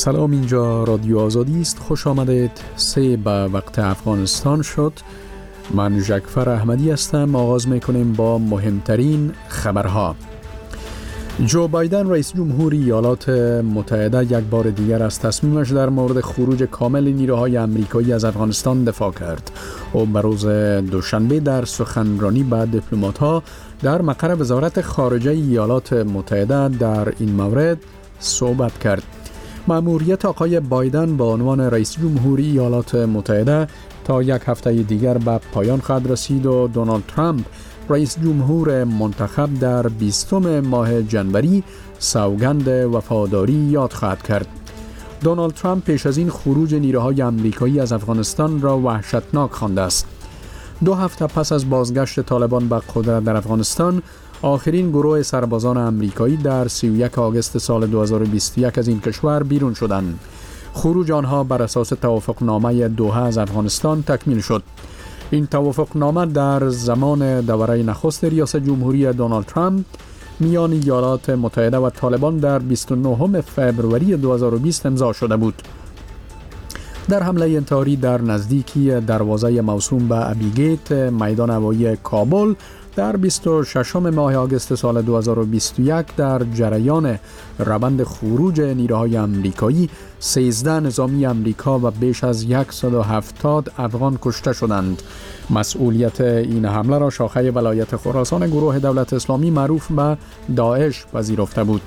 سلام، اینجا رادیو آزادی است. خوش آمدید. 3 به وقت افغانستان شد. من جعفر احمدی هستم. آغاز میکنیم با مهمترین خبرها. جو بایدن رئیس جمهور ایالات متحده یک بار دیگر از تصمیمش در مورد خروج کامل نیروهای آمریکایی از افغانستان دفاع کرد. او به روز دوشنبه در سخنرانی با دیپلمات‌ها در مقر وزارت خارجه ایالات متحده در این مورد صحبت کرد. مأموریت آقای بایدن با عنوان رئیس جمهوری ایالات متحده تا یک هفته دیگر به پایان خواهد رسید و دونالد ترامپ رئیس جمهور منتخب در 20 ماه جنوری سوگند وفاداری یاد خواهد کرد. دونالد ترامپ پیش از این خروج نیروهای آمریکایی از افغانستان را وحشتناک خوانده است. 2 هفته پس از بازگشت طالبان به قدرت در افغانستان، آخرین گروه سربازان آمریکایی در 31 آگوست سال 2021 از این کشور بیرون شدند. خروج آنها بر اساس توافقنامه دوحه از افغانستان تکمیل شد. این توافقنامه در زمان دوره نخست ریاست جمهوری دونالد ترامپ میان ایالات متحده و طالبان در 29 فوریه 2020 امضا شده بود. در حمله انتحاری در نزدیکی دروازه موسوم به ابیگیت میدان هوایی کابل در 26 ماه آگوست سال 2021 در جریان روند خروج نیروهای آمریکایی 13 نظامی آمریکا و بیش از 170 افغان کشته شدند. مسئولیت این حمله را شاخه ولایت خراسان گروه دولت اسلامی معروف به داعش پذیرفته بود.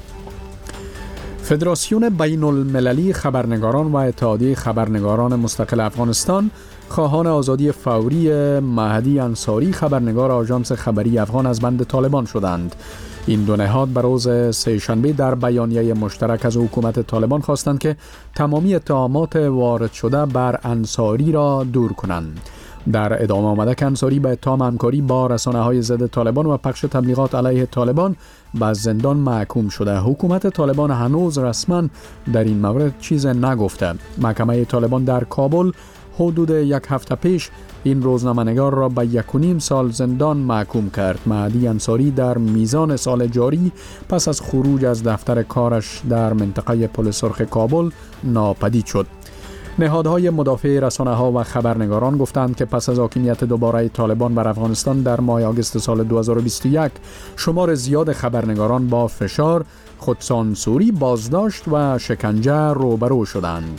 فدراسیون بین المللی خبرنگاران و اتحادیه خبرنگاران مستقل افغانستان خواهان آزادی فوری مهدی انصاری خبرنگار آژانس خبری افغان از بند طالبان شدند. این دو نهاد بر روز سه‌شنبه در بیانیه مشترک از حکومت طالبان خواستند که تمامی اتهامات وارد شده بر انصاری را دور کنند. در ادامه آمده که انصاری به اتهام همکاری با رسانه‌های ضد طالبان و پخش تبلیغات علیه طالبان به زندان محکوم شده. حکومت طالبان هنوز رسما در این مورد چیز نگفته. محکمه طالبان در کابل حدود 1 هفته پیش این روزنامه‌نگار را به 1.5 سال زندان محکوم کرد. مهدی انصاری در میزان سال جاری پس از خروج از دفتر کارش در منطقه پل سرخ کابل ناپدید شد. نهادهای مدافع رسانه‌ها و خبرنگاران گفتند که پس از حاکمیت دوباره طالبان بر افغانستان در ماه آگوست سال 2021 شمار زیاد خبرنگاران با فشار، خودسانسوری، بازداشت و شکنجه روبرو شدند.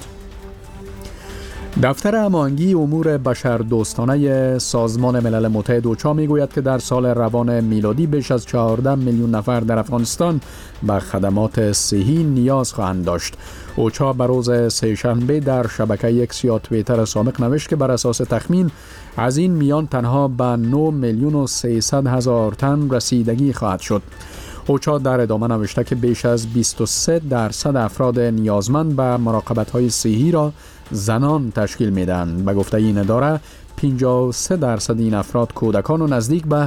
دفتر هماهنگی امور بشردوستانه سازمان ملل متحد اوچا میگوید که در سال روان میلادی بیش از 14 میلیون نفر در افغانستان به خدمات صحی نیاز خواهند داشت. اوچا بر روز سه‌شنبه در شبکه ایکس یا توییتر سابق نوشت که بر اساس تخمین از این میان تنها به 9 میلیون و 300 هزار تن رسیدگی خواهد شد. اوچا در ادامه نوشته که بیش از 23% افراد نیازمند به مراقبت‌های صحی را زنان تشکیل میدن. به گفته این اداره 53% این افراد کودکان و نزدیک به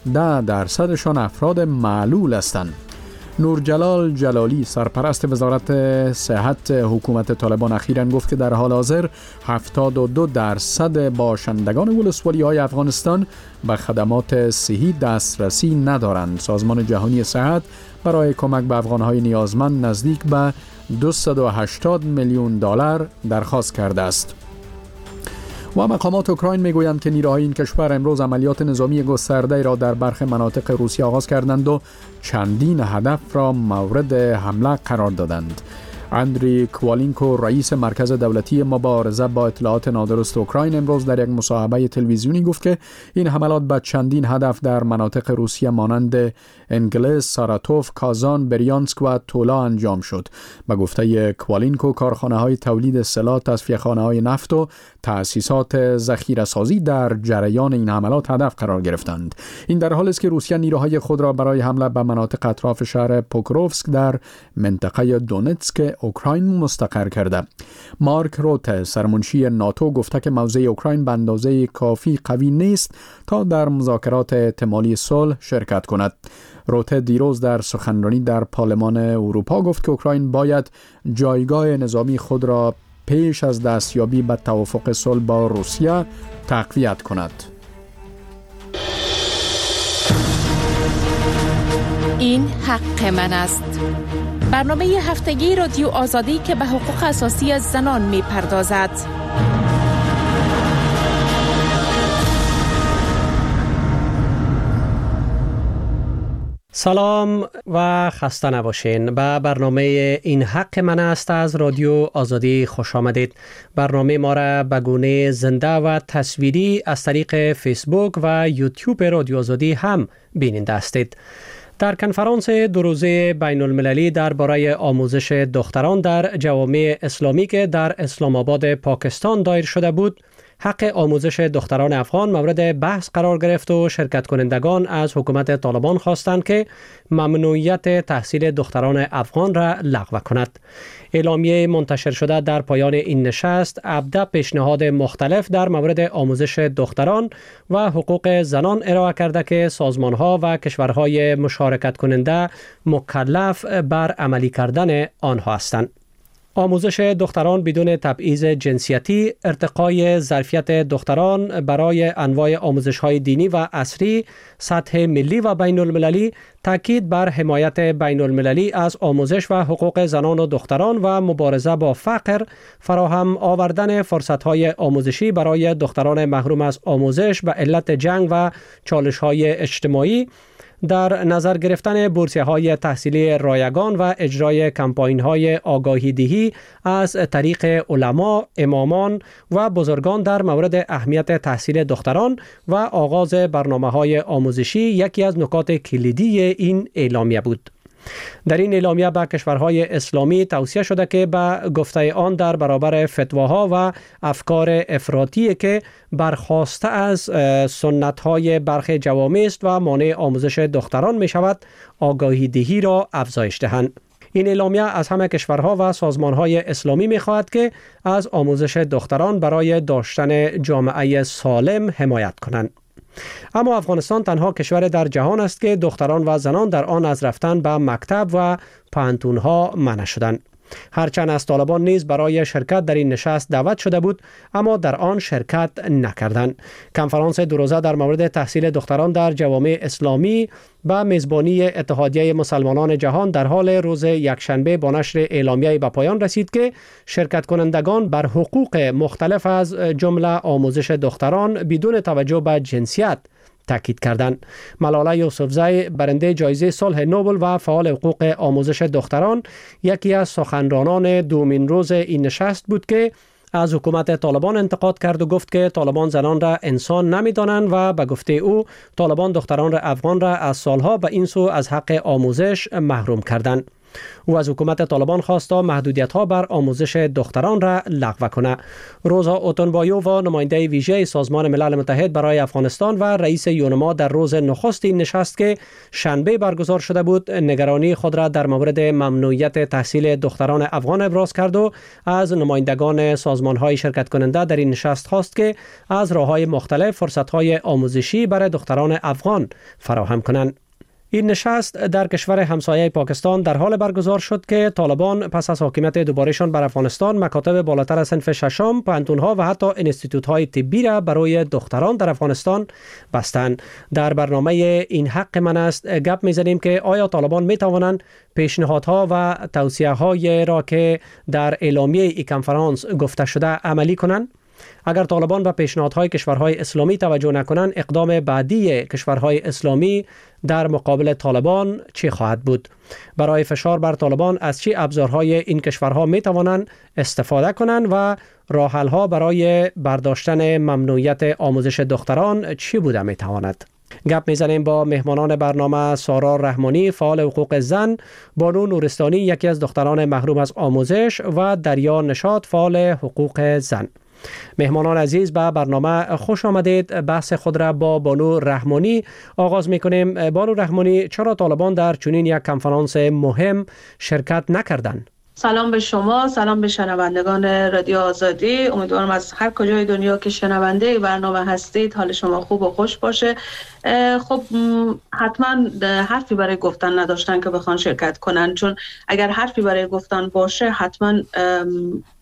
10% افراد معلول هستند. نورجلال جلالی سرپرست وزارت صحت حکومت طالبان اخیراً گفت که در حال حاضر 72% باشندگان ولسوالی‌های افغانستان به خدمات صحی دسترسی ندارند. سازمان جهانی صحت برای کمک به افغان‌های نیازمند نزدیک به 280 میلیون دلار درخواست کرده است. و مقامات اوکراین میگویند که نیروهای این کشور امروز عملیات نظامی گسترده را در برخی مناطق روسیه آغاز کردند و چندین هدف را مورد حمله قرار دادند. اندری کوالینکو رئیس مرکز دولتی مبارزه با اطلاعات نادرست اوکراین امروز در یک مصاحبه تلویزیونی گفت که این حملات به چندین هدف در مناطق روسیه مانند انگلیس، ساراتوف، کازان، بریانسک و تولا انجام شد. به گفته کوالینکو کارخانه‌های تولید سلاح، تصفیه‌خانه‌های نفت و تأسیسات ذخیره‌سازی در جریان این حملات هدف قرار گرفتند. این در حالی است که روسیه نیروهای خود را برای حمله به مناطق اطراف شهر پوکروفسک در منطقه دونتسک اوکراین مستقر کرده. مارک روته سرمنشی ناتو گفته که موضع اوکراین به اندازه کافی قوی نیست تا در مذاکرات احتمالی صلح شرکت کند. روته دیروز در سخنرانی در پارلمان اروپا گفت که اوکراین باید جایگاه نظامی خود را پیش از دستیابی به توافق صلح با روسیه تقویت کند. این حق من است. برنامه هفتگی رادیو آزادی که به حقوق اساسی زنان می پردازد. سلام و خسته نباشین. به برنامه این حق من است از رادیو آزادی خوش آمدید. برنامه ما را به گونه زنده و تصویری از طریق فیسبوک و یوتیوب رادیو آزادی هم بیننده هستید. در کنفرانس دو روزه بین المللی درباره آموزش دختران در جوامع اسلامی که در اسلام آباد پاکستان دایر شده بود، حق آموزش دختران افغان مورد بحث قرار گرفت و شرکت کنندگان از حکومت طالبان خواستند که ممنوعیت تحصیل دختران افغان را لغو کند. اعلامیه منتشر شده در پایان این نشست 17 پیشنهاد مختلف در مورد آموزش دختران و حقوق زنان ارائه کرده که سازمان‌ها و کشورهای مشارکت کننده مکلف بر عملی کردن آنها هستند. آموزش دختران بدون تبعیض جنسیتی، ارتقای ظرفیت دختران برای انواع آموزش‌های دینی و عصری، سطح ملی و بین المللی، تاکید بر حمایت بین المللی از آموزش و حقوق زنان و دختران و مبارزه با فقر، فراهم آوردن فرصت‌های آموزشی برای دختران محروم از آموزش به علت جنگ و چالش‌های اجتماعی، در نظر گرفتن بورسیه‌های تحصیلی رایگان و اجرای کمپاین‌های آگاهی دهی از طریق علما، امامان و بزرگان در مورد اهمیت تحصیل دختران و آغاز برنامه‌های آموزشی یکی از نکات کلیدی این اعلامیه بود. در این اعلامیه به کشورهای اسلامی توصیه شده که به گفته آن در برابر فتواها و افکار افراطی که برخواسته از سنت‌های برخی جوامع است و مانع آموزش دختران می شود، آگاهی دهی را افزایش دهند. این اعلامیه از همه کشورها و سازمان‌های اسلامی می‌خواهد که از آموزش دختران برای داشتن جامعه سالم حمایت کنند. اما افغانستان تنها کشور در جهان است که دختران و زنان در آن از رفتن به مکتب و پوهنتون‌ها منع شدند. هرچند از طالبان نیز برای شرکت در این نشست دعوت شده بود، اما در آن شرکت نکردند. کنفرانس دو روزه در مورد تحصیل دختران در جوامع اسلامی به میزبانی اتحادیه مسلمانان جهان در حال روز یکشنبه با نشر اعلامیه به پایان رسید که شرکت کنندگان بر حقوق مختلف از جمله آموزش دختران بدون توجه به جنسیت تاکید کردند. ملاله یوسفزی، برنده جایزه صلح نوبل و فعال حقوق آموزش دختران، یکی از سخنرانان دومین روز این نشست بود که از حکومت طالبان انتقاد کرد و گفت که طالبان زنان را انسان نمی‌دانند و به گفته او طالبان دختران افغان را از سالها به این سو از حق آموزش محروم کردند. او از حکومت طالبان خواست تا محدودیت‌ها بر آموزش دختران را لغو کند. روزا اوتونبایووا، نماینده ویژه سازمان ملل متحد برای افغانستان و رئیس یونما، در روز نخست این نشست که شنبه برگزار شده بود، نگرانی خود را در مورد ممنوعیت تحصیل دختران افغان ابراز کرد و از نمایندگان سازمان‌های شرکت کننده در این نشست خواست که از راه‌های مختلف فرصت‌های آموزشی برای دختران افغان فراهم کنند. این نشست در کشور همسایه پاکستان در حال برگزار شد که طالبان پس از حاکمیت دوبارهشان بر افغانستان مکاتب بالاتر از صنف ششم، پوهنتون‌ها و حتی انستیتوت‌های طبی را برای دختران در افغانستان بستند. در برنامه این حق من است گپ می‌زنیم که آیا طالبان می‌توانند پیشنهادها و توصیه‌های را که در اعلامیه این کنفرانس گفته شده عملی کنند؟ اگر طالبان به پیشنهادهای کشورهای اسلامی توجه نکنند، اقدام بعدی کشورهای اسلامی در مقابل طالبان چه خواهد بود؟ برای فشار بر طالبان از چه ابزارهای این کشورها می توانند استفاده کنند و راه حل‌ها برای برداشتن ممنوعیت آموزش دختران چی بوده می تواند؟ گپ میزنیم با مهمانان برنامه: سارا رحمانی، فعال حقوق زن، بانو نورستانی، یکی از دختران محروم از آموزش، و دریا نشاط، فعال حقوق زن. مهمانان عزیز، به برنامه خوش آمدید. بحث خود را با بانو رحمانی آغاز میکنیم. بانو رحمانی، چرا طالبان در چنین یک کنفرانس مهم شرکت نکردند؟ سلام به شما، سلام به شنوندگان رادیو آزادی. امیدوارم از هر کجای دنیا که شنونده برنامه هستید حال شما خوب و خوش باشه. خب حتما حرفی برای گفتن نداشتن که بخوان شرکت کنن، چون اگر حرفی برای گفتن باشه حتما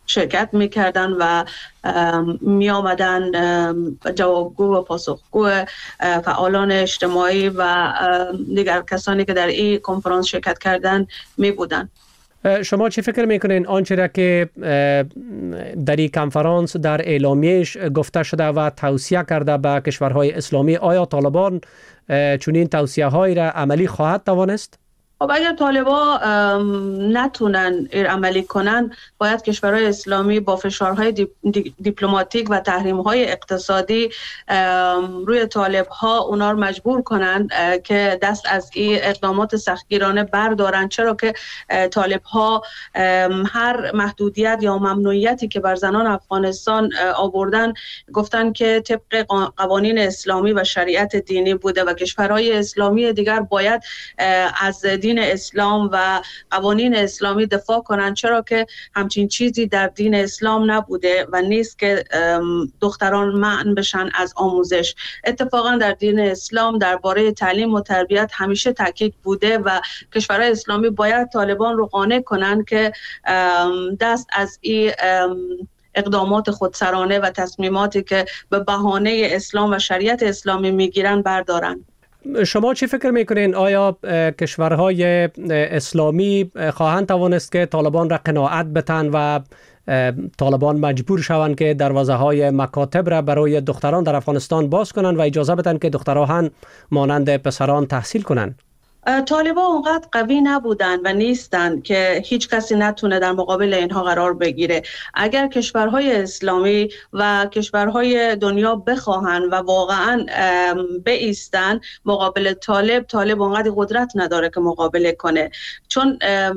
شرکت میکردن و می آمدن جوابگو و پاسخگو فعالان اجتماعی و دیگر کسانی که در این کنفرانس شرکت کردن می بودن. شما چی فکر میکنین آنچه را که در این کنفرانس در اعلامیه‌اش گفته شده و توصیه کرده به کشورهای اسلامی، آیا طالبان چنین توصیه‌هایی را عملی خواهد توانست؟ خب اگر طالبا نتونن عملی کنن، باید کشورهای اسلامی با فشارهای دیپلماتیک و تحریم‌های اقتصادی روی طالبها اونا رو مجبور کنن که دست از این اقدامات سختگیرانه بردارن، چرا که طالبها هر محدودیت یا ممنوعیتی که بر زنان افغانستان آوردن گفتن که طبق قوانین اسلامی و شریعت دینی بوده و کشورهای اسلامی دیگر باید از دین اسلام و قوانین اسلامی دفاع کنند، چرا که همچین چیزی در دین اسلام نبوده و نیست که دختران منع بشن از آموزش. اتفاقا در دین اسلام درباره تعلیم و تربیت همیشه تاکید بوده و کشورهای اسلامی باید طالبان رو قانع کنند که دست از این اقدامات خودسرانه و تصمیماتی که به بهانه اسلام و شریعت اسلامی میگیرن بردارن. شما چی فکر میکنین؟ آیا کشورهای اسلامی خواهند توانست که طالبان را قناعت بتن و طالبان مجبور شوند که دروازه‌های مکاتب را برای دختران در افغانستان باز کنند و اجازه بدن که دختران مانند پسران تحصیل کنند؟ طالبان اونقدر قوی نبودن و نیستن که هیچ کسی نتونه در مقابل اینها قرار بگیره. اگر کشورهای اسلامی و کشورهای دنیا بخواهن و واقعا بایستن مقابل طالب اونقدر قدرت نداره که مقابله کنه، چون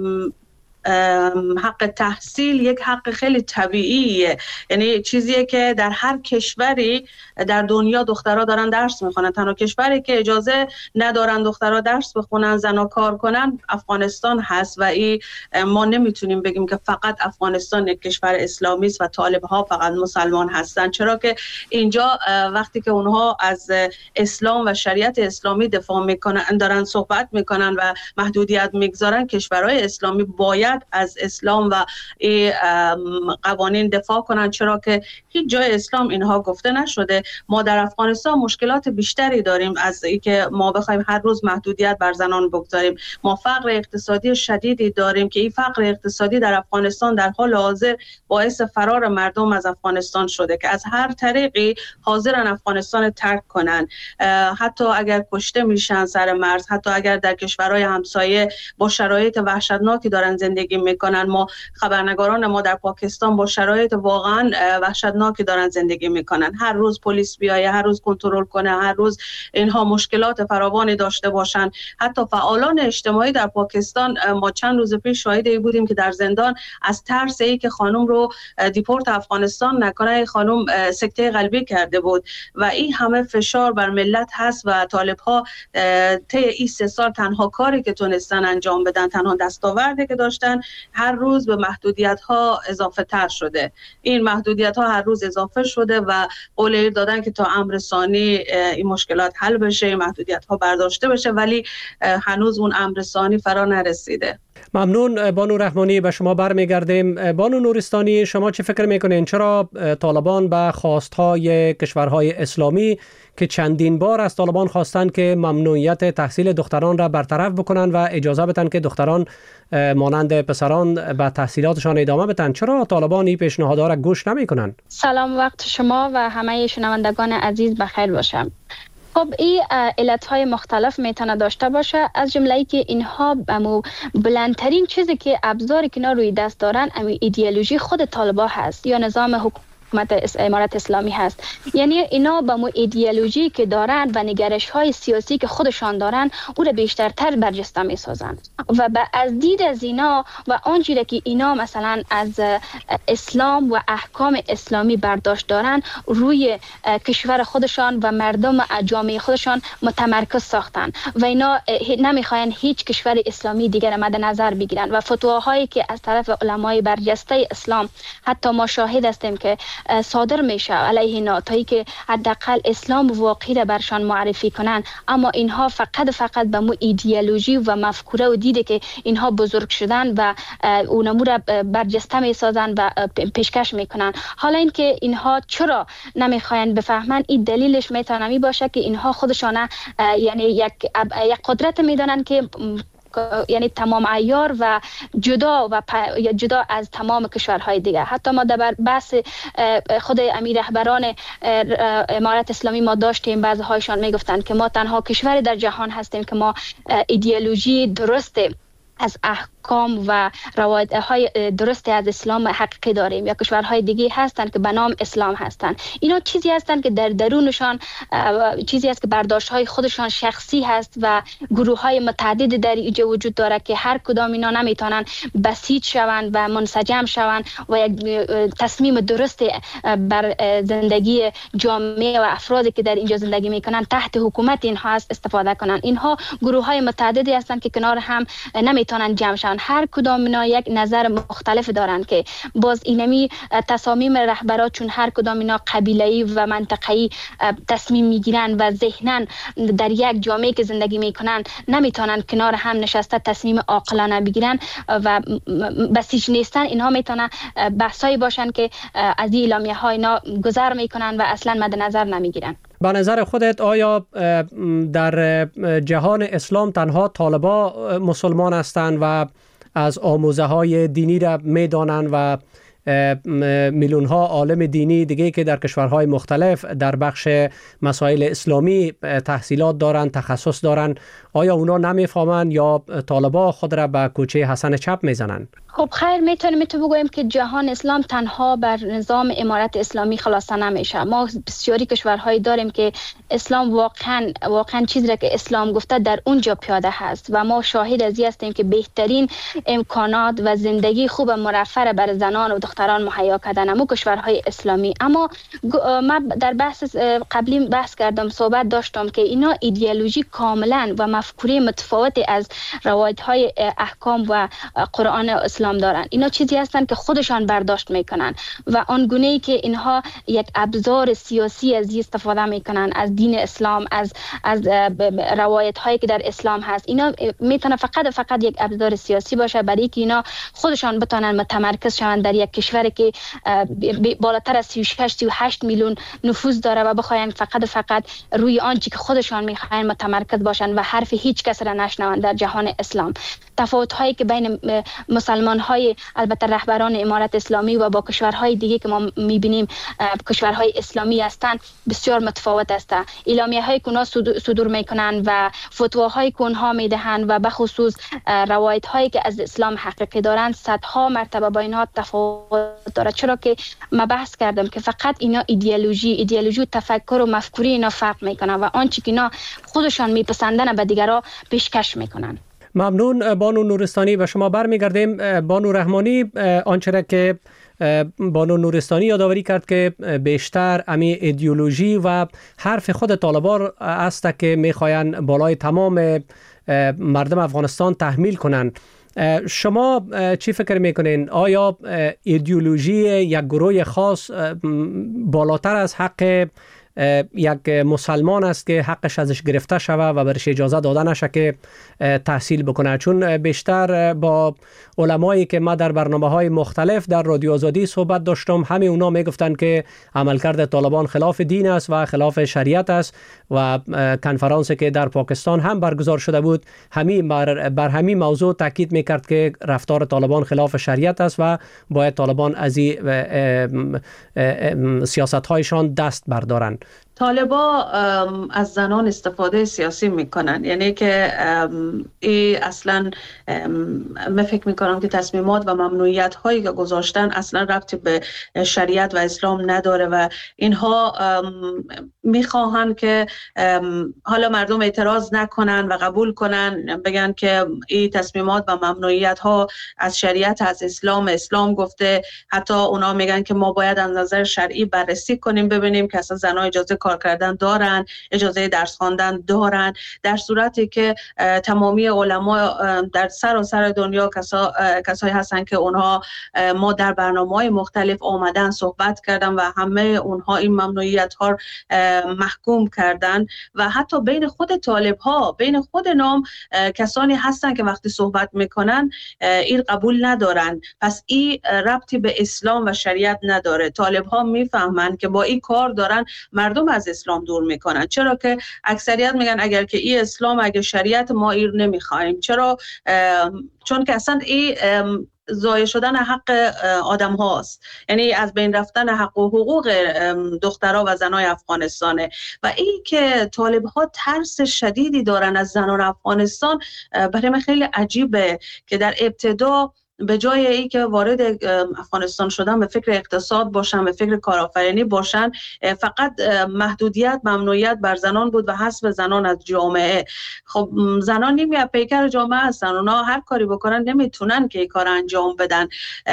حق تحصیل یک حق خیلی طبیعیه، یعنی چیزیه که در هر کشوری در دنیا دخترها دارن درس میخونن. تنها کشوری که اجازه ندارن دخترها درس بخونن، زنا کار کنن، افغانستان هست و ما نمیتونیم بگیم که فقط افغانستان یک کشور اسلامی است و طالبها فقط مسلمان هستن، چرا که اینجا وقتی که اونها از اسلام و شریعت اسلامی دفاع میکنن، دارن صحبت میکنن و محدودیت میگذارن، کشورهای اسلامی باید از اسلام و قوانین دفاع کنن، چرا که هیچ جای اسلام اینها گفته نشده. ما در افغانستان مشکلات بیشتری داریم از اینکه ما بخوایم هر روز محدودیت بر زنان بگذاریم. ما فقر اقتصادی شدیدی داریم که این فقر اقتصادی در افغانستان در حال حاضر باعث فرار مردم از افغانستان شده که از هر طریقی حاضرن افغانستان ترک کنن، حتی اگر کشته میشن سر مرز، حتی اگر در کشورهای همسایه با شرایط وحشتناکی دارن زندگی میکنن. ما خبرنگاران ما در پاکستان با شرایط واقعا وحشتناکی دارن زندگی میکنن. هر روز پلیس بیایه، هر روز کنترل کنه، هر روز اینها مشکلات فراوانی داشته باشن. حتی فعالان اجتماعی در پاکستان، ما چند روز پیش شاهد بودیم که در زندان از ترس ای که خانم رو دیپورت افغانستان نکنه، خانم سکته قلبی کرده بود و این همه فشار بر ملت هست و طالب‌ها طی این 3 سال تنها کاری که تونستن انجام بدن، تنها دستاوردی که داشتن، هر روز به محدودیت‌ها اضافه تر شده. این محدودیت‌ها هر روز اضافه شده و قول دادن که تا امر ثانی این مشکلات حل بشه، این محدودیت‌ها برداشته بشه، ولی هنوز اون امر ثانی فرا نرسیده. ممنون بانو رحمانی، به شما برمیگردیم. بانو نورستانی، شما چه فکر میکنین چرا طالبان به خواستهای کشورهای اسلامی که چندین بار از طالبان خواستند که ممنوعیت تحصیل دختران را برطرف بکنن و اجازه بدن که دختران مانند پسران به تحصیلاتشان ادامه بدن، چرا طالبان این پیشنهادها را گوش نمیکنن؟ سلام، وقت شما و همه شنوندگان عزیز بخیر باشه. خب این علتهای مختلف میتونه داشته باشه، از جمله ای که اینها بلندترین چیزی که ابزاری که اینا روی دست دارن ایدئولوژی خود طالبان هست یا نظام حکومت امارت اسلامی هست. یعنی اینا با مو ایدئولوژی که دارن و نگرش های سیاسی که خودشان دارن او را بیشترتر برجسته می سازن و از دید از اینا و آنچه که اینا مثلا از اسلام و احکام اسلامی برداشت دارن روی کشور خودشان و مردم جامعه خودشان متمرکز ساختن و اینا نمیخواین هیچ کشور اسلامی دیگر مد نظر بگیرن و فتواهایی که از طرف علمای برجسته اسلام، حتی ما شاهد هستیم که صادر میشه علیه اینا تا که حداقل اسلام واقعی را برشان معرفی کنن، اما اینها فقط به مو ایدئولوژی و مفکوره و دیده که اینها بزرگ شدن و اونمو را برجسته میسازن و پیشکش میکنن. حالا اینکه اینها چرا نمیخواین بفهمن، این دلیلش میتونه می باشه که اینها خودشان یعنی یک قدرت میدانن که یعنی تمام عیار و جدا از تمام کشورهای دیگه. حتی ما در بحث خود امیر رهبران امارت اسلامی ما داشتیم، بعضی‌هایشان میگفتن که ما تنها کشور در جهان هستیم که ما ایدئولوژی درسته از احکام و روایت‌های درست از اسلام حقیقی داریم، یا کشورهای دیگه هستند که به نام اسلام هستند. اینا چیزی هستند که در درونشان چیزی است که برداشت‌های خودشان شخصی هست و گروه‌های متعدد در اینجا وجود داره که هر کدام اینا نمیتونن بسیط شوند و منسجم شوند و یک تصمیم درست بر زندگی جامعه و افرادی که در اینجا زندگی میکنن تحت حکومت اینها است استفاده کنند. اینها گروه‌های متعددی هستند که کنار هم نمیتونن جمع شوند. هر کدام اینا یک نظر مختلف دارن که باز اینمی تصامیم رهبران چون هر کدام اینا قبیله‌ای و منطقه‌ای تصمیم میگیرن و ذهناً در یک جامعه که زندگی میکنن نمیتونن کنار هم نشسته تصمیم عاقلانه بگیرن و بسیج نیستن. اینها میتونن بحثایی باشن که از این اعلامیه‌ها اینا گذر میکنن و اصلا مد نظر نمیگیرن. به نظر خودت آیا در جهان اسلام تنها طالبا مسلمان هستند و از آموزه های دینی را میدانند و میلیون ها عالم دینی دیگه که در کشورهای مختلف در بخش مسائل اسلامی تحصیلات دارند، تخصص دارند، آیا اونا نمیفهمند یا طالبا خود را به کوچه حسن چپ میزنند؟ خب خیر، میتونیم بگوییم که جهان اسلام تنها بر نظام امارت اسلامی خلاصه نمیشه. ما بسیاری کشورهایی داریم که اسلام واقعا چیزی را که اسلام گفته در اونجا پیاده هست و ما شاهد از این هستیم که بهترین امکانات و زندگی خوب مرفه بر زنان و دختران مهیا کردن همون کشورهای اسلامی. اما من در بحث قبلی بحث کردم، صحبت داشتم که اینا ایدئولوژی کاملا و مفکوره متفاوتی از روایت‌های احکام و قرآن اسلام دارن. اینا چیزی هستن که خودشان برداشت میکنن و آنگونه‌ای که اینها یک ابزار سیاسی از استفاده میکنن از دین اسلام، از روایت هایی که در اسلام هست، اینا میتونه فقط یک ابزار سیاسی باشه برای که اینا خودشان بتونن متمرکز شوند در یک کشوری که بالاتر از 36-38 میلیون نفوذ داره و بخواین فقط روی آنچه که خودشان میخواین متمرکز باشن و حرف هیچ کس را نشنون در جهان اسلام. تفاوت هایی که بین مسلمان های البته رهبران امارت اسلامی و با کشورهای دیگه که ما میبینیم کشورهای اسلامی هستند بسیار متفاوت است. اعلامیه های که اونها صدور میکنن و فتواهای که اونها میدهند و به خصوص روایت هایی که از اسلام حقیقی دارند صدها مرتبه با اینها تفاوت داره. چرا که ما بحث کردم که فقط اینا ایدئولوژی تفکر و مفکوره اینا فرق میکنن و آنچه که اینا خودشان میپسندن به دیگران پیشکش میکنن. ممنون بانو نورستانی. به شما برمیگردیم. بانو رحمانی، آنچه را که بانو نورستانی یادآوری کرد که بیشتر امی ایدئولوژی و حرف خود طالبان است که میخواین بالای تمام مردم افغانستان تحمیل کنند. شما چی فکر میکنین؟ آیا ایدئولوژی یک گروه خاص بالاتر از حق یک مسلمان است که حقش ازش گرفته شوه و برش اجازه داده نشه که تحصیل بکنه؟ چون بیشتر با علمایی که ما در برنامه‌های مختلف در رادیو آزادی صحبت داشتم، همه اونا میگفتن که عملکرد طالبان خلاف دین است و خلاف شریعت است و کنفرانسی که در پاکستان هم برگزار شده بود بر همین موضوع تاکید میکرد که رفتار طالبان خلاف شریعت است و باید طالبان از سیاست‌هایشان دست بردارند. طالبا از زنان استفاده سیاسی میکنن، یعنی که اصلا من فکر میکنم که تصمیمات و ممنوعیت هایی که گذاشتن اصلا ربطی به شریعت و اسلام نداره و اینها میخواهن که حالا مردم اعتراض نکنن و قبول کنن، بگن که این تصمیمات و ممنوعیت ها از شریعت، از اسلام گفته. حتی اونا میگن که ما باید از نظر شرعی بررسی کنیم ببینیم که اصلا زنها اجازه کار کردن دارن، اجازه درس خواندن دارن، در صورتی که تمامی علما در سراسر دنیا کسایی هستن که اونها ما در برنامه‌های مختلف آمدن صحبت کردن و همه اونها این ممنوعیت ها محکوم کردن و حتی بین خود طالب ها، بین خود نام کسانی هستن که وقتی صحبت میکنن این قبول ندارن. پس این ربطی به اسلام و شریعت نداره. طالب ها میفهمن که با این کار دارن مردم از اسلام دور میکنن، چرا که اکثریت میگن اگر که این اسلام، اگه شریعت، ما این نمیخوایم. چرا؟ چون که اصلا این ضایع شدن حق آدم هاست، یعنی از بین رفتن حق و حقوق دخترها و زنای افغانستانه. و این که طالب ها ترس شدیدی دارن از زنان افغانستان برای من خیلی عجیبه که در ابتدا به جای ای که وارد افغانستان شدن به فکر اقتصاد باشن، به فکر کارآفرینی باشن، فقط محدودیت، ممنوعیت بر زنان بود و حذف زنان از جامعه. خب زنان نیمی پیکر جامعه هستن، اونا هر کاری بکنن نمیتونن که این کار انجام بدن،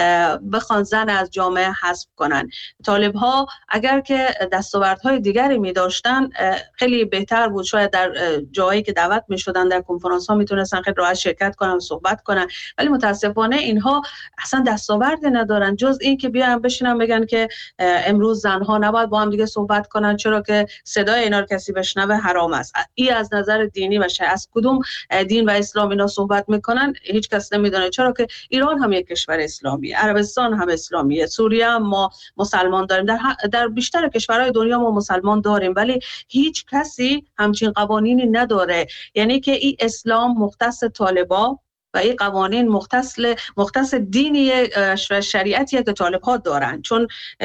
بخوان زن از جامعه حذف کنن. طالب ها اگر که دستاوردهای دیگری می داشتن خیلی بهتر بود، شاید در جایی که دعوت می شدن در کنفرانس ها میتونستن خیلی راحت شرکت کنن و صحبت کنن، ولی متاسفانه اینها اصلا دستاوردی ندارن جز این که بیان بشینن بگن که امروز زنها نباید با هم دیگه صحبت کنن، چرا که صدای اینا رو کسی بشنوه حرام است. این از نظر دینی و شرعی از کدوم دین و اسلام اینا صحبت میکنن هیچ کس نمیدونه، چرا که ایران هم یک کشور اسلامی، عربستان هم اسلامیه، سوریه هم ما مسلمان داریم، در بیشتر کشورهای دنیا ما مسلمان داریم، ولی هیچ کسی همچین قوانینی نداره. یعنی که این اسلام مختص طالبا و این قوانین مختص دینی شریعتیه که طالب ها دارن، چون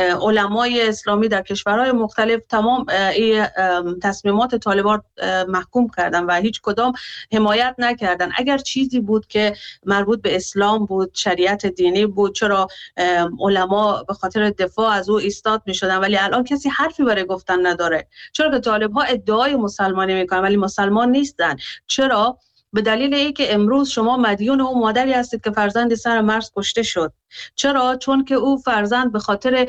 علمای اسلامی در کشورهای مختلف تمام این تصمیمات طالبان محکوم کردن و هیچ کدام حمایت نکردن. اگر چیزی بود که مربوط به اسلام بود، شریعت دینی بود، چرا علما به خاطر دفاع از او ایستاد می شدن؟ ولی الان کسی حرفی برای گفتن نداره، چرا که طالب ها ادعای مسلمانی میکنن ولی مسلمان نیستن. چرا؟ به دلیل اینکه امروز شما مدیون او مادری هستید که فرزند سر مرز کشته شد. چرا؟ چون که او فرزند به خاطر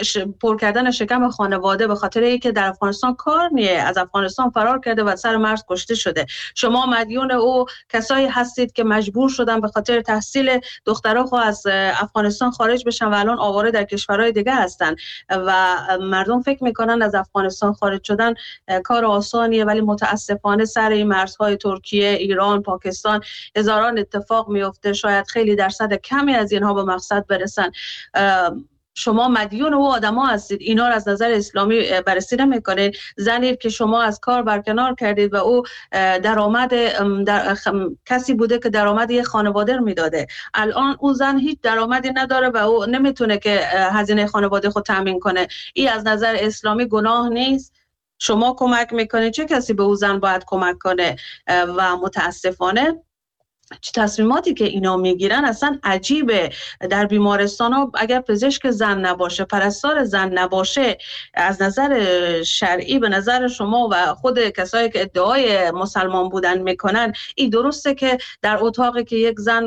پر کردن شکم خانواده، به خاطر اینکه در افغانستان کار نیه، از افغانستان فرار کرده و سر مرز کشته شده. شما مدیون او کسایی هستید که مجبور شدن به خاطر تحصیل دخترها خو از افغانستان خارج بشن و الان آواره در کشورهای دیگه هستن و مردم فکر میکنن از افغانستان خارج شدن کار آسانیه، ولی متاسفانه سر این مرزهای ترکیه، ایران، پاکستان هزاران اتفاق میفته. شاید خیلی درصد کمی از اینها به مقصد برسن. شما مدیون او آدما هستید، اینا رو از نظر اسلامی بررسی نمیکنید. زنی که شما از کار برکنار کردید و او درآمد کسی بوده که درآمد یه خانواده رو میداده، الان او زن هیچ درآمدی نداره و او نمیتونه که هزینه خانواده خود تامین کنه. این از نظر اسلامی گناه نیست؟ شما کمک میکنید، چه کسی به او زن باید کمک کنه؟ و متاسفانه تصمیماتی که اینا میگیرن اصلا عجیبه. در بیمارستان ها اگر پزشک زن نباشه، پرستار زن نباشه، از نظر شرعی به نظر شما و خود کسایی که ادعای مسلمان بودن میکنن این درسته که در اتاقی که یک زن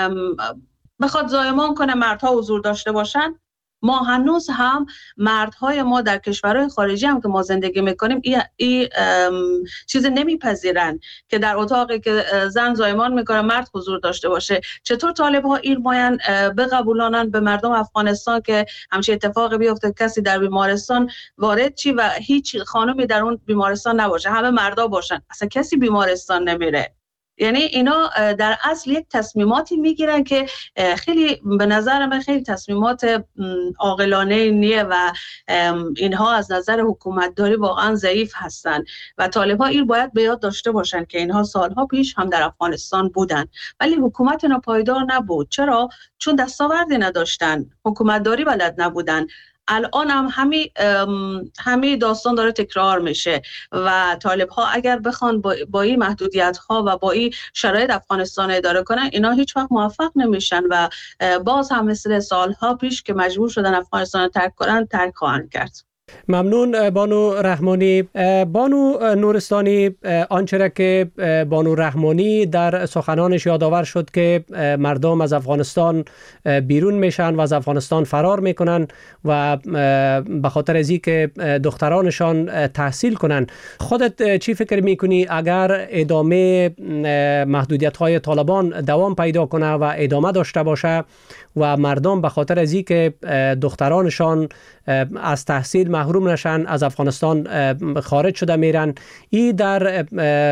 بخواد زایمان کنه مردها حضور داشته باشن؟ ما هنوز هم مردهای ما در کشورهای خارجی هم که ما زندگی میکنیم این چیز نمیپذیرن که در اتاقی که زن زایمان میکنه مرد حضور داشته باشه. چطور طالب ها این ماین بقبولانن به مردم افغانستان که همچین اتفاقی بیفته، کسی در بیمارستان وارد چی و هیچ خانمی در اون بیمارستان نباشه، همه مردا باشن، اصلا کسی بیمارستان نمیره. یعنی اینا در اصل یک تصمیماتی میگیرن که خیلی به نظر من خیلی تصمیمات عاقلانه نیه و اینها از نظر حکومتداری واقعا ضعیف هستن و طالب‌ها این باید به یاد داشته باشن که اینها سالها پیش هم در افغانستان بودن ولی حکومت اینا پایدار نبود. چرا؟ چون دستاوردی نداشتن، حکومتداری بلد نبودن. الان هم همین داستان داره تکرار میشه و طالب ها اگر بخوان با این محدودیت ها و با این شرایط افغانستان اداره کنن، اینا هیچ وقت موفق نمیشن و باز هم مثل سالها پیش که مجبور شدن افغانستان ترک کنن ترک خواهند کرد. ممنون بانو رحمانی. بانو نورستانی، آنچه را که بانو رحمانی در سخنانش یادآور شد که مردم از افغانستان بیرون میشن و از افغانستان فرار میکنن و به خاطر از اینکه دخترانشان تحصیل کنن. خودت چی فکر میکنی اگر ادامه محدودیت های طالبان دوام پیدا کنه و ادامه داشته باشه و مردم به خاطر از اینکه دخترانشان از تحصیل محروم نشن از افغانستان خارج شده میرن، این در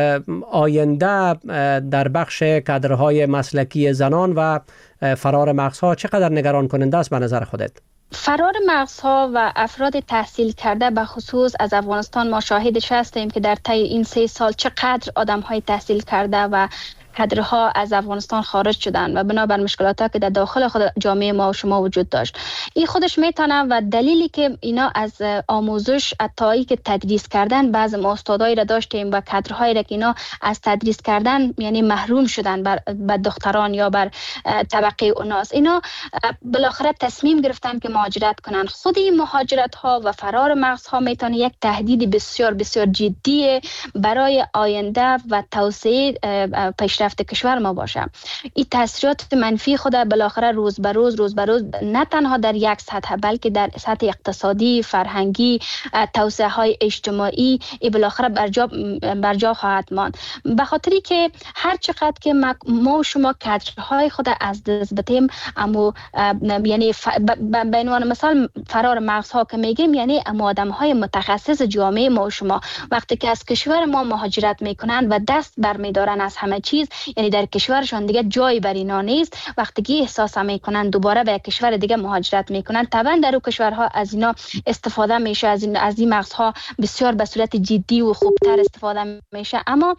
آینده در بخش کادرهای مسلکی زنان و فرار مغزها چقدر نگران کننده است به نظر خودت؟ فرار مغزها و افراد تحصیل کرده به خصوص از افغانستان ما شاهدش هستیم که در طی این 3 سال چقدر آدم‌های تحصیل کرده و کادرها از افغانستان خارج شدن و بنابر مشکلاتی که در داخل خود جامعه ما و شما وجود داشت. این خودش میتونه و دلیلی که اینا از آموزش اتایی که تدریس کردن، بعض ما استادایی را داشتیم و کادرهایی را که اینا از تدریس کردن یعنی محروم شدن بر دختران یا بر طبقه اوناس، اینا بالاخره تصمیم گرفتن که مهاجرت کنن. خود این مهاجرت ها و فرار مغزها میتونه یک تهدید بسیار بسیار جدی برای آینده و توسعه پیشرفت کشور ما باشه. این تاثیرات منفی خود بالاخره روز به روز نه تنها در یک سطح بلکه در سطح اقتصادی، فرهنگی، توسعه های اجتماعی ای بالاخره برجا خواهد ماند. به خاطری که هر چقدر که ما و شما کادرهای خود از دست بدیم، اما یعنی به عنوان مثال فرار مغزها که میگیم یعنی آدم‌های متخصص جامعه ما و شما وقتی که از کشور ما مهاجرت میکنن و دست برمیدارن از همه چیز، یعنی در کشورشان دیگه جایی بر اینا نیست، وقتی که احساس میکنن دوباره به کشور دیگه مهاجرت میکنن، طبعا در اون کشورها از اینا استفاده میشه، از این مغزها بسیار به صورت جدی و خوبتر استفاده میشه. اما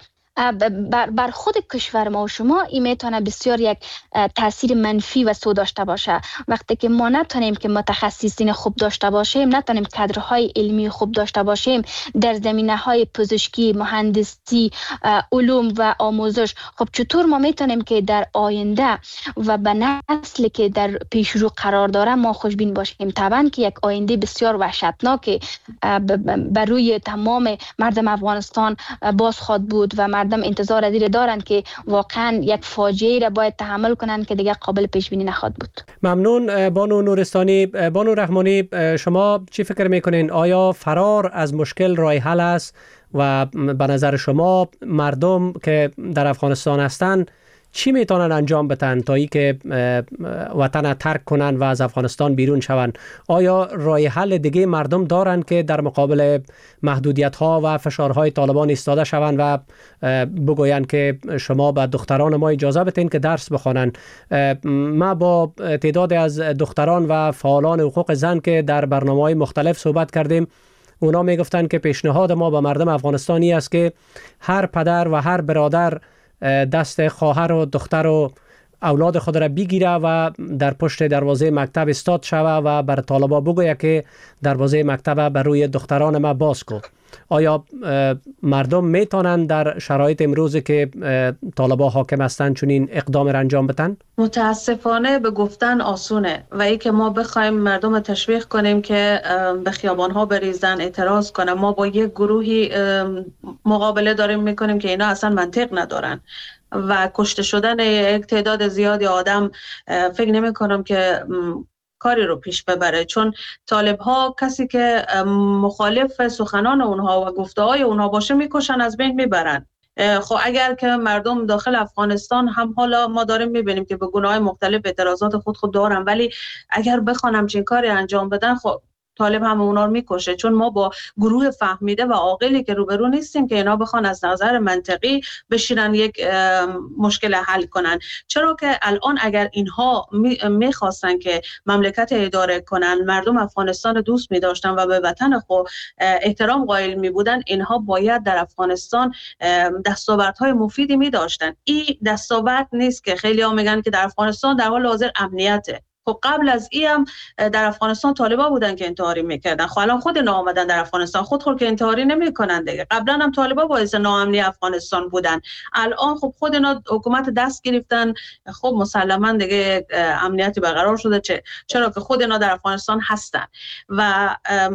بر خود کشور ما و شما این میتونه بسیار یک تاثیر منفی و سو داشته باشه. وقتی که ما نتونیم که متخصصین خوب داشته باشیم، نتونیم کادرهای علمی خوب داشته باشیم در زمینه‌های پزشکی، مهندسی، علوم و آموزش، خب چطور ما میتونیم که در آینده و به نسلی که در پیشرو قرار داره ما خوشبین باشیم؟ طبعا که یک آینده بسیار وحشتناک بر روی تمام مردم افغانستان باز خواهد بود و مردم انتظار دیره دارن که واقعا یک فاجعه را باید تحمل کنن که دیگه قابل پیش بینی نخواهد بود. ممنون بانو نورستانی. بانو رحمانی، شما چی فکر میکنین؟ آیا فرار از مشکل راه حل است و به نظر شما مردم که در افغانستان هستند چی میتونن انجام بدن تا ای که وطن ترک کنن و از افغانستان بیرون شون؟ آیا راه حل دیگه مردم دارن که در مقابل محدودیت ها و فشارهای طالبان ایستاده شون و بگوین که شما به دختران ما اجازه بدین که درس بخوانن؟ ما با تعداد از دختران و فعالان حقوق زن که در برنامه‌های مختلف صحبت کردیم، اونا میگفتن که پیشنهاد ما به مردم افغانستانی است که هر پدر و هر برادر دست خواهر و دختر و اولاد خود را بگیره و در پشت دروازه مکتب استاد شوه و بر طالبا بگویه که دروازه مکتب بر روی دختران ما باز کن. آیا مردم میتونن در شرایط امروزی که طالبا حاکم هستند چنین اقدام را انجام بدن؟ متاسفانه به گفتن آسونه و ای که ما بخوایم مردم تشویق کنیم که به خیابان‌ها بریزن، اعتراض کنن، ما با یک گروهی مقابله داریم میکنیم که اینا اصلا منطق ندارن و کشته شدن یک تعداد زیادی آدم فکر نمی کنم که کاری رو پیش ببره، چون طالب ها کسی که مخالف سخنان اونها و گفته های اونها باشه میکشن، از بین میبرن. خب اگر که مردم داخل افغانستان هم حالا ما داریم میبینیم که به گناه‌های مختلف اعتراضات خود دارن، ولی اگر بخوان همچین کاری انجام بدن خب طالب هم اونا رو میکشه، چون ما با گروه فهمیده و عاقلی که روبرو نیستیم که اینا بخوان از نظر منطقی بشینن یک مشکل حل کنن. چرا که الان اگر اینها میخواستن که مملکت اداره کنن، مردم افغانستان دوست میداشتن و به وطن خود احترام قائل میبودن، اینها باید در افغانستان دستاوردهای مفیدی میداشتن. این دستاورد نیست که خیلی ها میگن که در افغانستان در حال حاضر امنیته. خب قبل از این هم در افغانستان طالبا بودن که انتحاری میکردن. خب الان خود اینا آمدن در افغانستان خود که انتحاری نمیکنن دیگه. قبلا هم طالبا باعث ناامنی افغانستان بودن. الان خب خود اینا حکومت دست گرفتن، خب مسلما دیگه امنیتی برقرار شده. چرا که خود اینا در افغانستان هستن و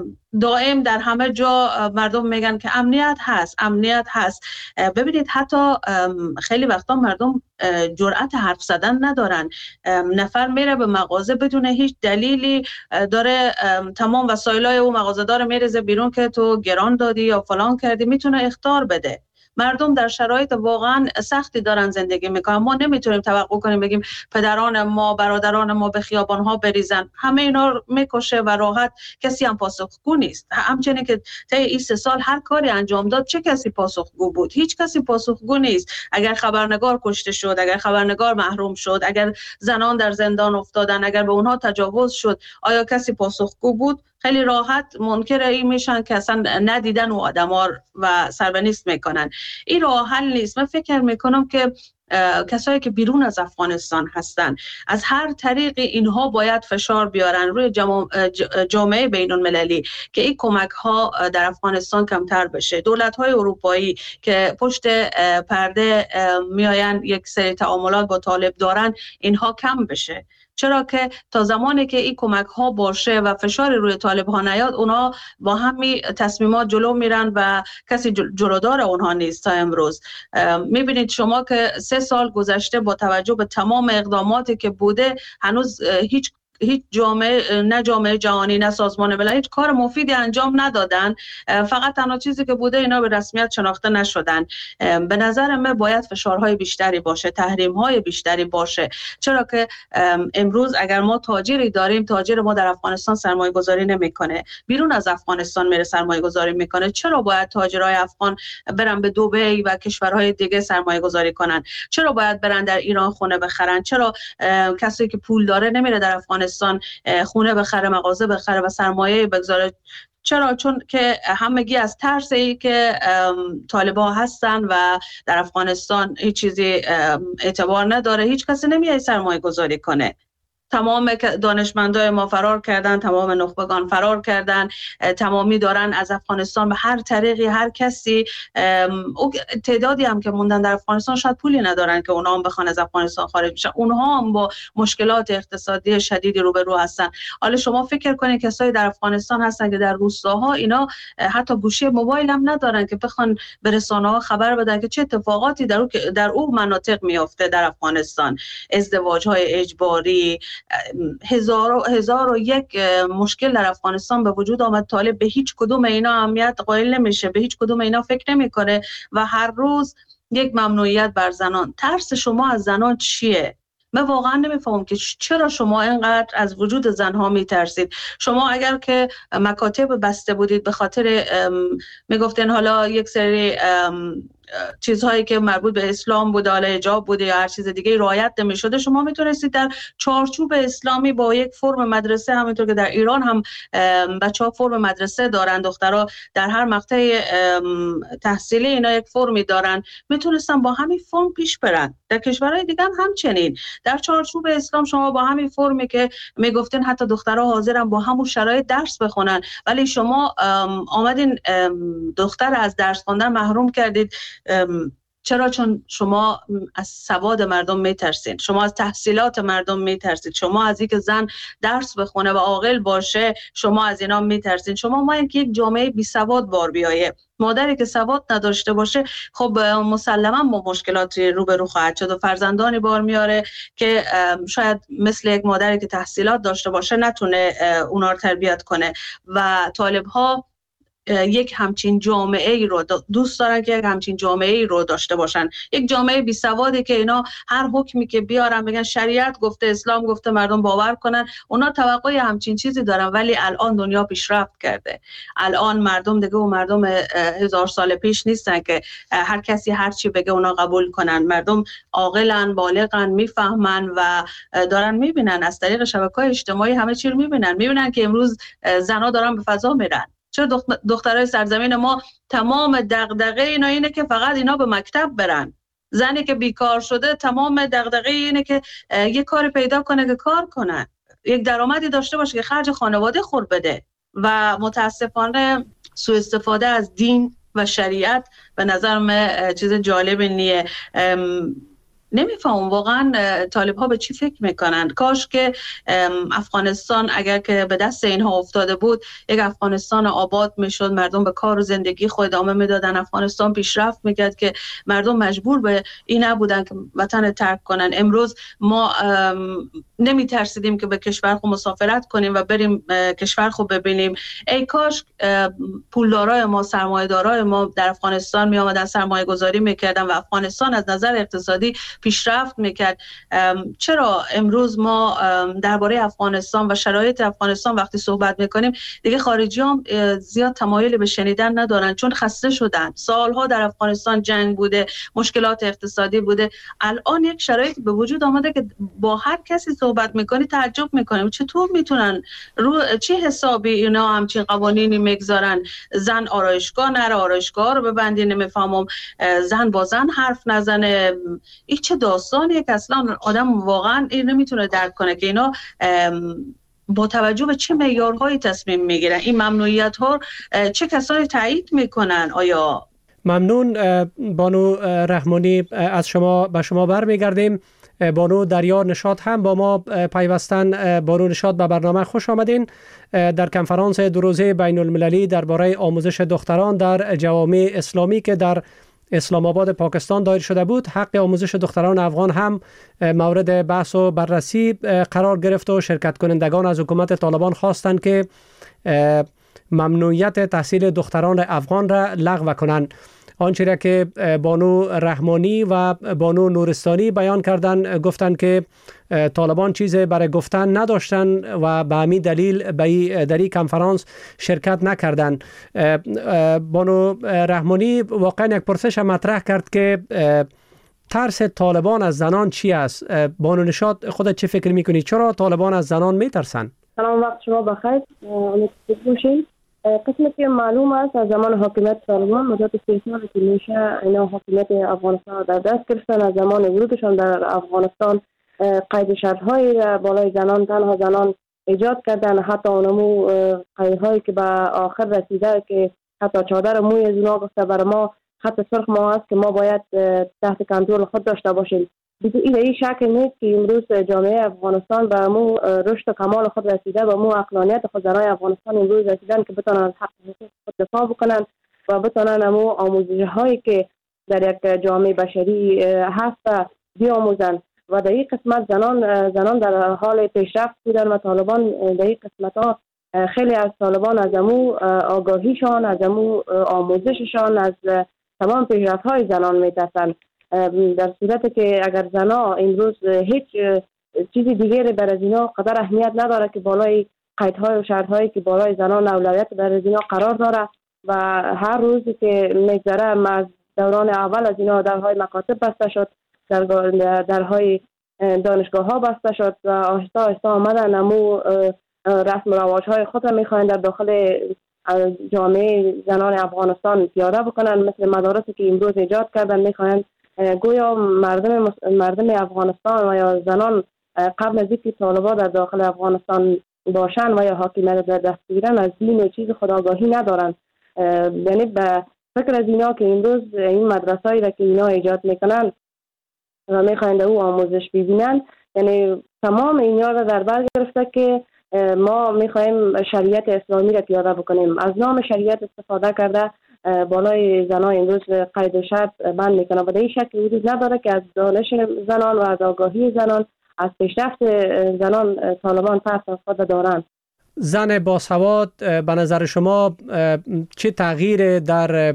دائم در همه جا مردم میگن که امنیت هست. ببینید حتی خیلی وقتا مردم جرأت حرف زدن ندارن. نفر میره به مغازه بدون هیچ دلیلی داره تمام وسایلای اون مغازه‌دار میریزه بیرون که تو گران دادی یا فلان کردی، میتونه اخطار بده. مردم در شرایط واقعا سختی دارن زندگی میکنن. ما نمیتونیم توقع کنیم بگیم پدران ما برادران ما به خیابان‌ها بریزن، همه اینا میکشه و راحت کسی هم پاسخگو نیست. همچنین که طی این 3 سال هر کاری انجام داد چه کسی پاسخگو بود؟ هیچ کسی پاسخگو نیست. اگر خبرنگار کشته شد، اگر خبرنگار محروم شد، اگر زنان در زندان افتادن، اگر به اونها تجاوز شد، آیا کسی پاسخگو بود؟ خیلی راحت منکر این میشن که اصلا ندیدن و آدم‌ها و سربنیست میکنن. این راه حل نیست. من فکر میکنم که کسایی که بیرون از افغانستان هستن از هر طریقی اینها باید فشار بیارن روی جامعه بین المللی که این کمک ها در افغانستان کمتر بشه. دولت های اروپایی که پشت پرده میاین یک سری تعاملات با طالب دارن اینها کم بشه. چرا که تا زمانی که این کمک ها باشه و فشار روی طالب ها نیاد، اونا با همین تصمیمات جلو میرن و کسی جلودار اونها نیست. تا امروز میبینید شما که 3 سال گذشته با توجه به تمام اقداماتی که بوده هنوز هیچ جامعه، نه جامعه جهانی نه سازمان ملل هیچ کار مفیدی انجام ندادن. فقط تنها چیزی که بوده اینا به رسمیت شناخته نشدن. به نظر من باید فشارهای بیشتری باشه، تحریم‌های بیشتری باشه. چرا که امروز اگر ما تاجری داریم، تاجر ما در افغانستان سرمایه گذاری نمیکنه، بیرون از افغانستان میره سرمایه گذاری میکنه. چرا باید تاجرای افغان برن به دبی و کشورهای دیگه سرمایه گذاری کنن؟ چرا باید برن در ایران خونه بخرن؟ چرا کسی که پول داره نمیره در افغانستان خونه بخره، مغازه بخره و سرمایه بگذاره؟ چرا؟ چون که همگی از ترس ای که طالبان هستن و در افغانستان هیچ چیزی اعتبار نداره، هیچ کسی نمیاد سرمایه گذاری کنه. تمام دانشمندای ما فرار کردن، تمام نخبگان فرار کردن، تمامی دارن از افغانستان به هر طریقی، هر کسی. تعدادی هم که موندن در افغانستان شاید پولی ندارن که اونا هم بخوان از افغانستان خارج بشن، اونها هم با مشکلات اقتصادی شدیدی روبرو هستن. حالا شما فکر کنید کسایی در افغانستان هستن که در روستاها اینا حتی گوشی موبایل هم ندارن که بخوان به رسانه‌ها خبر بدن که چه اتفاقاتی در اون مناطق میفته در افغانستان. ازدواج‌های اجباری، هزار و یک مشکل در افغانستان به وجود آمد. طالب به هیچ کدوم اینا اهمیت قائل نمیشه، به هیچ کدوم اینا فکر نمیکنه و هر روز یک ممنوعیت بر زنان. ترس شما از زنان چیه؟ من واقعا نمیفهمم که چرا شما اینقدر از وجود زنها میترسید. شما اگر که مکاتب بسته بودید به خاطر میگفتن حالا یک سری چیزهایی که مربوط به اسلام بوده، حالا حجاب بوده یا هر چیز دیگه رعایت نمی‌شده، شما میتونستید در چارچوب اسلامی با یک فرم مدرسه، همونطور که در ایران هم بچه‌ها فرم مدرسه دارن، دخترها در هر مقطع تحصیلی اینا یک فرمی دارن، میتونستن با همین فرم پیش برن. در کشورهای دیگه هم همچنین در چارچوب اسلام شما با همین فرمی که میگفتین حتی دخترها حاضرن با همون شرایط درس بخونن، ولی شما آمدین دختر از درس خوندن محروم کردید. چرا؟ چون شما از سواد مردم میترسید، شما از تحصیلات مردم میترسید، شما از اینکه زن درس بخونه و عاقل باشه شما از اینا میترسید. شما ما اینکه یک جامعه بی سواد بار بیایه، مادری که سواد نداشته باشه خب مسلما با مشکلاتی روبرو خواهد شد و فرزندانی بار میاره که شاید مثل یک مادری که تحصیلات داشته باشه نتونه اونا رو تربیت کنه. و طالب ها یک همچین جامعه ای رو دوست دارن که یک همچین جامعه ای رو داشته باشن، یک جامعه بی سوادی که اینا هر حکمی که بیارن بگن شریعت گفته، اسلام گفته، مردم باور کنن. اونا توقع همچین چیزی دارن، ولی الان دنیا پیشرفت کرده. الان مردم دیگه و مردم 1000 سال پیش نیستن که هر کسی هر چی بگه اونا قبول کنن. مردم عاقلن، بالغن، میفهمن و دارن میبینن از طریق شبکه‌های اجتماعی همه چی رو میبینن که امروز زنا دارن به فضا میرن. چرا دخترای سرزمین ما تمام دغدغه اینا اینه که فقط اینا به مکتب برن؟ زنی که بیکار شده تمام دغدغه اینه که یه کاری پیدا کنه که کار کنه. یک درآمدی داشته باشه که خرج خانواده خود بده و متاسفانه سوء استفاده از دین و شریعت به نظرم چیز جالب نیه. نمیفهم واقعا طالب ها به چی فکر میکنن. کاش که افغانستان اگر که به دست اینها افتاده بود یک افغانستان آباد میشد، مردم به کار و زندگی خود ادامه میدادن، افغانستان پیشرفت میکرد که مردم مجبور به این نبودن که وطن ترک کنن. امروز ما نمیترسیدیم که به کشور خود مسافرت کنیم و بریم کشور خود ببینیم. ای کاش پولدارای ما، سرمایه‌دارای ما در افغانستان می آمدن سرمایه گذاری میکردن و افغانستان از نظر اقتصادی پیشرفت میکرد. چرا امروز ما درباره افغانستان و شرایط افغانستان وقتی صحبت میکنیم دیگه خارجی هم زیاد تمایل به شنیدن ندارن، چون خسته شدن. سالها در افغانستان جنگ بوده، مشکلات اقتصادی بوده. الان یک شرایط به وجود آمده که با هر کسی صحبت میکنی تعجب میکنیم چطور میتونن رو چه حسابی اینا همچین قوانینی میگذارن. زن آرایشگاه نره، آرایشگاه رو ببندی، نمیفهمم زن با زن حرف نزنه. این چه داستانیه که اصلا آدم واقعا این نمیتونه درک کنه که اینا با توجه به چه معیارهایی تصمیم میگیرن. این ممنوعیت ها چه کسانی تایید میکنن؟ آیا ممنون بانو رحمانی. از شما به شما برمیگردیم. بانو دریا نشاط هم با ما پیوستن. بانو نشاط به برنامه خوش آمدین. در کنفرانس 2 روزه بین المللی درباره آموزش دختران در جوامع اسلامی که در اسلام آباد پاکستان دایر شده بود، حق آموزش دختران افغان هم مورد بحث و بررسی قرار گرفت و شرکت کنندگان از حکومت طالبان خواستند که ممنوعیت تحصیل دختران افغان را لغو کنند. آنچه را که بانو رحمانی و بانو نورستانی بیان کردند، گفتند که طالبان چیزی برای گفتن نداشتند و به همین دلیل در این کنفرانس شرکت نکردند. بانو رحمانی واقعا یک پرسش مطرح کرد که ترس طالبان از زنان چی است؟ بانو نشاط خودت چه فکر میکنی؟ چرا طالبان از زنان میترسن؟ سلام، وقت شما بخیر. امیدوارم باشین. قسمتی که معلوم است از زمان حاکمیت طالبان مدت 3 سال که میشه اینا حاکمیت افغانستان در دست گرفتن. از زمان ورودشان در افغانستان قید شرط‌هایی بالای زنان، تنها زنان ایجاد کردن. حتی اونمو قیدهایی که به آخر رسیده که حتی چادر موی از اونا گفته برای ما خط سرخ ما است که ما باید تحت کنترل خود داشته باشیم. این شکل نیست که امروز جامعه افغانستان به مو رشد و کمال خود رسیده، به مو عقلانیت خود زنای افغانستان امروز رسیدن که بتونن از حق خود دفاع بکنن و بتونن امو آموزش هایی که در یک جامعه بشری هست بیاموزن. و در این قسمت زنان در حال پیشرفت بودن و طالبان در این قسمت ها خیلی از طالبان از امو آگاهیشان، از امو آموزششان، از تمام پیشرفت های زنان میترسن. در صورت که اگر زنا امروز هیچ چیزی دیگری بر از اینا قدر اهمیت نداره که بالای قیدهای و شرطهایی که بالای زنان اولویت بر از اینا قرار داره و هر روزی که میگذره از دوران اول از اینا درهای مکاتب بسته شد، درهای دانشگاه ها بسته شد و آهسته آهسته آمدن امو رسم و رواج های خود را میخواین در داخل جامعه زنان افغانستان پیاده بکنن. مثل مدارسی که امروز ایجاد کردن میخواین گویا مردم افغانستان و یا زنان قبل از اینکه طالبان در داخل افغانستان باشن و یا حاکمیت در دست بگیرن از دین و چیز خودآگاهی ندارن. یعنی به فکر از اینا که امروز این مدرسه‌ای را که اینا ایجاد میکنن و میخواین او آموزش ببینن، یعنی تمام اینا را در بر گرفته که ما میخوایم شریعت اسلامی را پیاده بکنیم. از نام شریعت استفاده کرده بالای زنان امروز قید و شرط بند میکنه و در این شکل وجود نداره که از دانش زنان و از آگاهی زنان، از پیشرفت زنان طالبان ترس خود دارند. زن باسواد به نظر شما چه تغییر در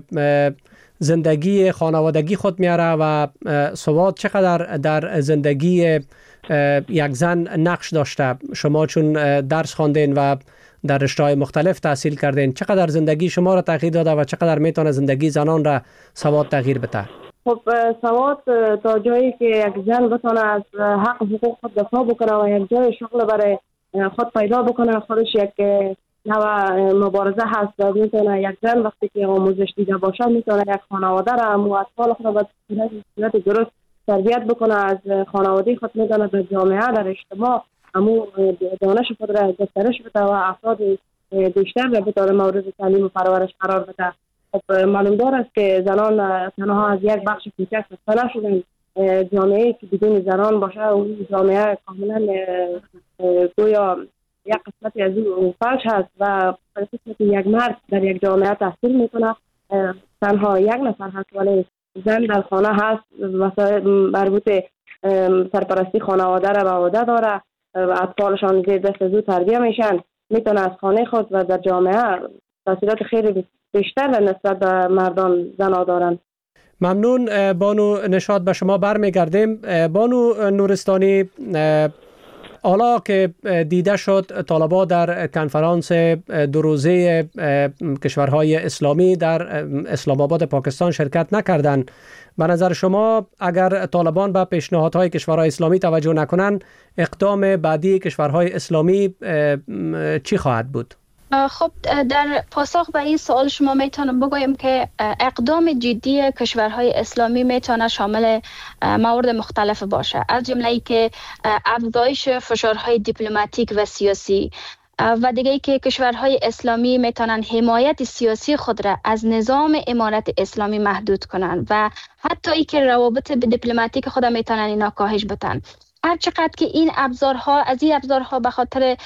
زندگی خانوادگی خود میاره و سواد چقدر در زندگی یک زن نقش داشته؟ شما چون درس خواندین و در رشته‌های مختلف تحصیل کردین، چقدر زندگی شما را تغییر داده و چقدر میتونه زندگی زنان را سواد تغییر بده؟ خب سواد تا جایی که یک زن بتونه از حق و حقوق خود دفاع بکنه و یک جای شغل برای خود پیدا بکنه، خودش یک نوع مبارزه هست. میتونه یک زن وقتی که آموزش دیده باشه میتونه یک خانواده را و اطفال خود را به صورت درست تربیت بکنه. از خانواده خود میتونه در جامعه، در اجتماع امو دانش خود را گسترش بده و افراد بیشتر را بتونه مورد تعلیم و پرورش قرار بده. خب معلوم دار است که زنان تنها از یک بخش کوچک ساخته نشدن. جامعه که بدون زنان باشه اون جامعه کاملا گویا یک قسمتی از اون فلج هست و قسمتی یک مرد در یک جامعه تحصیل میکنه تنها یک نفر هست ولی زن در خانه هست مسائل مربوط سرپرستی خانواده را به عهده داره و اطفالشان زیر دست او تربیه میشن، میتونه از خانه خود و در جامعه تاثیرات خیلی بیشتر نسبت به مردان زنها دارند. ممنون بانو نشاط، به شما برمیگردیم. بانو نورستانی، حالا که دیده شد طالبان در کنفرانس دو روزه کشورهای اسلامی در اسلام آباد پاکستان شرکت نکردند، به نظر شما اگر طالبان به پیشنهادهای کشورهای اسلامی توجه نکنند اقدام بعدی کشورهای اسلامی چی خواهد بود؟ خب در پاسخ به این سوال شما میتونم بگویم که اقدام جدی کشورهای اسلامی میتونه شامل موارد مختلف باشه، از جمله ای که افزایش فشارهای دیپلماتیک و سیاسی و دیگه ای که کشورهای اسلامی میتونن حمایت سیاسی خود را از نظام امارت اسلامی محدود کنن و حتی ای که روابط دیپلماتیک خود میتونن اینا کاهش بدن. هر چقدر که این ابزارها به خاطر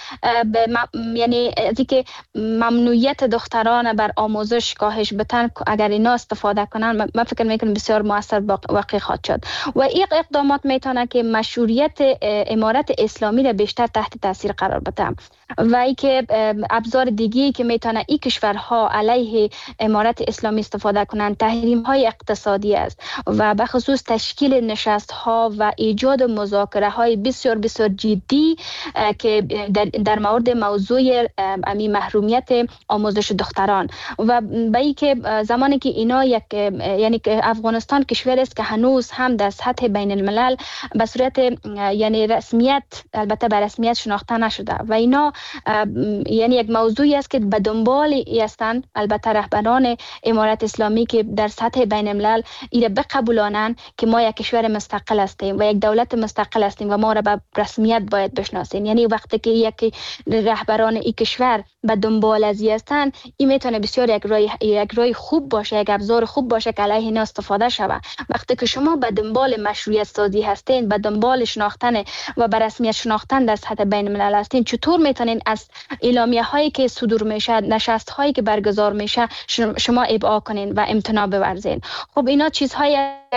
یعنی از اینکه ممنوعیت دختران بر آموزش کاهش بدن، اگر اینا استفاده کنن من فکر میکنم بسیار مؤثر واقع خواهد شد و این اقدامات میتونه که مشروعیت امارت اسلامی را بیشتر تحت تاثیر قرار بده و ای که ابزار دیگی که میتونه این کشورها علیه امارت اسلامی استفاده کنند تحریم های اقتصادی است و به خصوص تشکیل نشست ها و ایجاد مذاکره های بسیار بسیار جدی که در مورد موضوع محرومیت آموزش دختران و به ای که زمانی که اینا یعنی که افغانستان کشور است که هنوز هم در سطح بین الملل به صورت یعنی رسمیت، البته به رسمیت شناخته نشده و اینا یعنی یک موضوعی است که به دنبال هستند البته رهبران امارت اسلامی که در سطح بین الملل ایره بقبولانند که ما یک کشور مستقل هستیم و یک دولت مستقل هستیم و ما را به رسمیت باید بشناسیم. یعنی وقتی که یک رهبران این کشور به دنبال از هستند این میتونه بسیار یک راه خوب باشه، یک ابزار خوب باشه که علیه اینا استفاده شود. وقتی که شما به دنبال مشروعیت سازی هستین، به دنبال شناختن و به رسمیت شناختن در سطح بین الملل هستین، چطور میتونین از اعلامیه هایی که صدور میشه، نشست هایی که برگزار میشه شما ابعاد کنین و امتناع بورزین؟ خب اینا چیزهای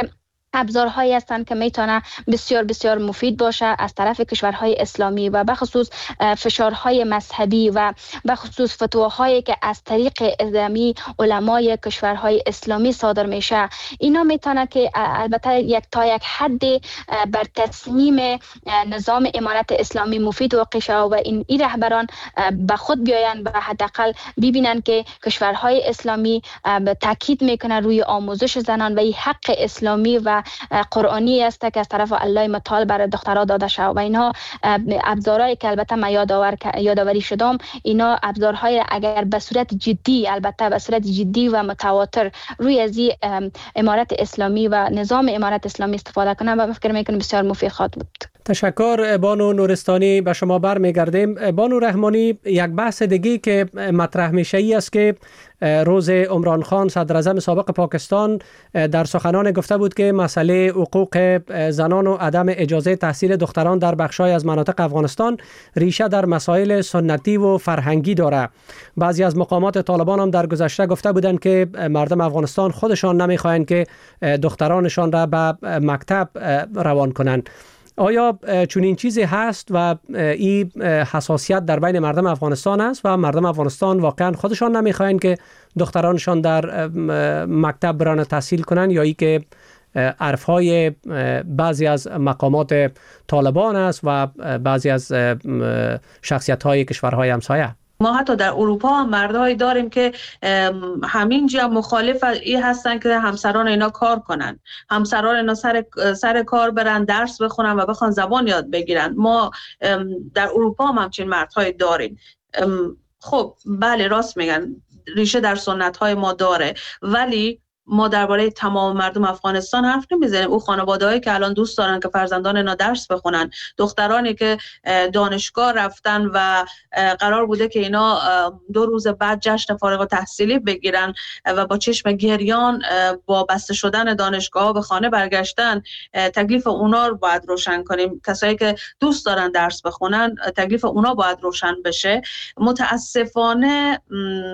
ابزارهایی هستند که میتونه بسیار بسیار مفید باشه از طرف کشورهای اسلامی و به خصوص فشارهای مذهبی و به خصوص فتواهایی که از طریق اعلامی علمای کشورهای اسلامی صادر میشه. اینا میتونه که البته تا یک حد بر تصمیم نظام امارت اسلامی مفید واقع شه و این رهبران به خود بیاین و حداقل ببینن که کشورهای اسلامی تاکید میکنه روی آموزش زنان و این حق اسلامی و قرآنی است که از طرف الله متعال برای دخترها داده شده و اینها ابزارهایی که البته ما یادآوری شدم، اینا ابزارهای اگر به صورت جدی، البته به صورت جدی و متواتر روی از امارت اسلامی و نظام امارت اسلامی استفاده کنه و فکر میکنم بسیار مفید خواهد بود. تشکر بانو نورستانی، به شما برمیگردیم. بانو رحمانی، یک بحث دیگه که مطرح میشه ای است که روز عمران خان صدر اعظم سابق پاکستان در سخنان گفته بود که مسئله حقوق زنان و عدم اجازه تحصیل دختران در بخشای از مناطق افغانستان ریشه در مسائل سنتی و فرهنگی داره. بعضی از مقامات طالبان هم در گذشته گفته بودند که مردم افغانستان خودشان نمیخواهند که دخترانشان را به مکتب روان کنند. آیا چنین چیزی هست و این حساسیت در بین مردم افغانستان است و مردم افغانستان واقعا خودشان نمیخواهند که دخترانشان در مکتب برن تحصیل کنند یا ای که عرفهای بعضی از مقامات طالبان است و بعضی از شخصیت‌های کشورهای همسایه؟ ما حتی در اروپا هم مردهایی داریم که همینجا مخالف این هستن که همسران اینا کار کنن، همسران اینا سر کار برن، درس بخونن و بخوان زبان یاد بگیرن. ما در اروپا هم همچین مردهایی داریم. خب بله، راست میگن، ریشه در سنت های ما داره، ولی ما درباره تمام مردم افغانستان حرف نمیزنیم. او خانواده‌هایی که الان دوست دارن که فرزندان اینا درس بخونن، دخترانی که دانشگاه رفتن و قرار بوده که اینا 2 روز بعد جشن فارغ التحصیلی بگیرن و با چشم گریان با بسته شدن دانشگاه به خانه برگشتن، تکلیف اونا رو باید روشن کنیم. کسایی که دوست دارن درس بخونن تکلیف اونا باید روشن بشه. متاسفانه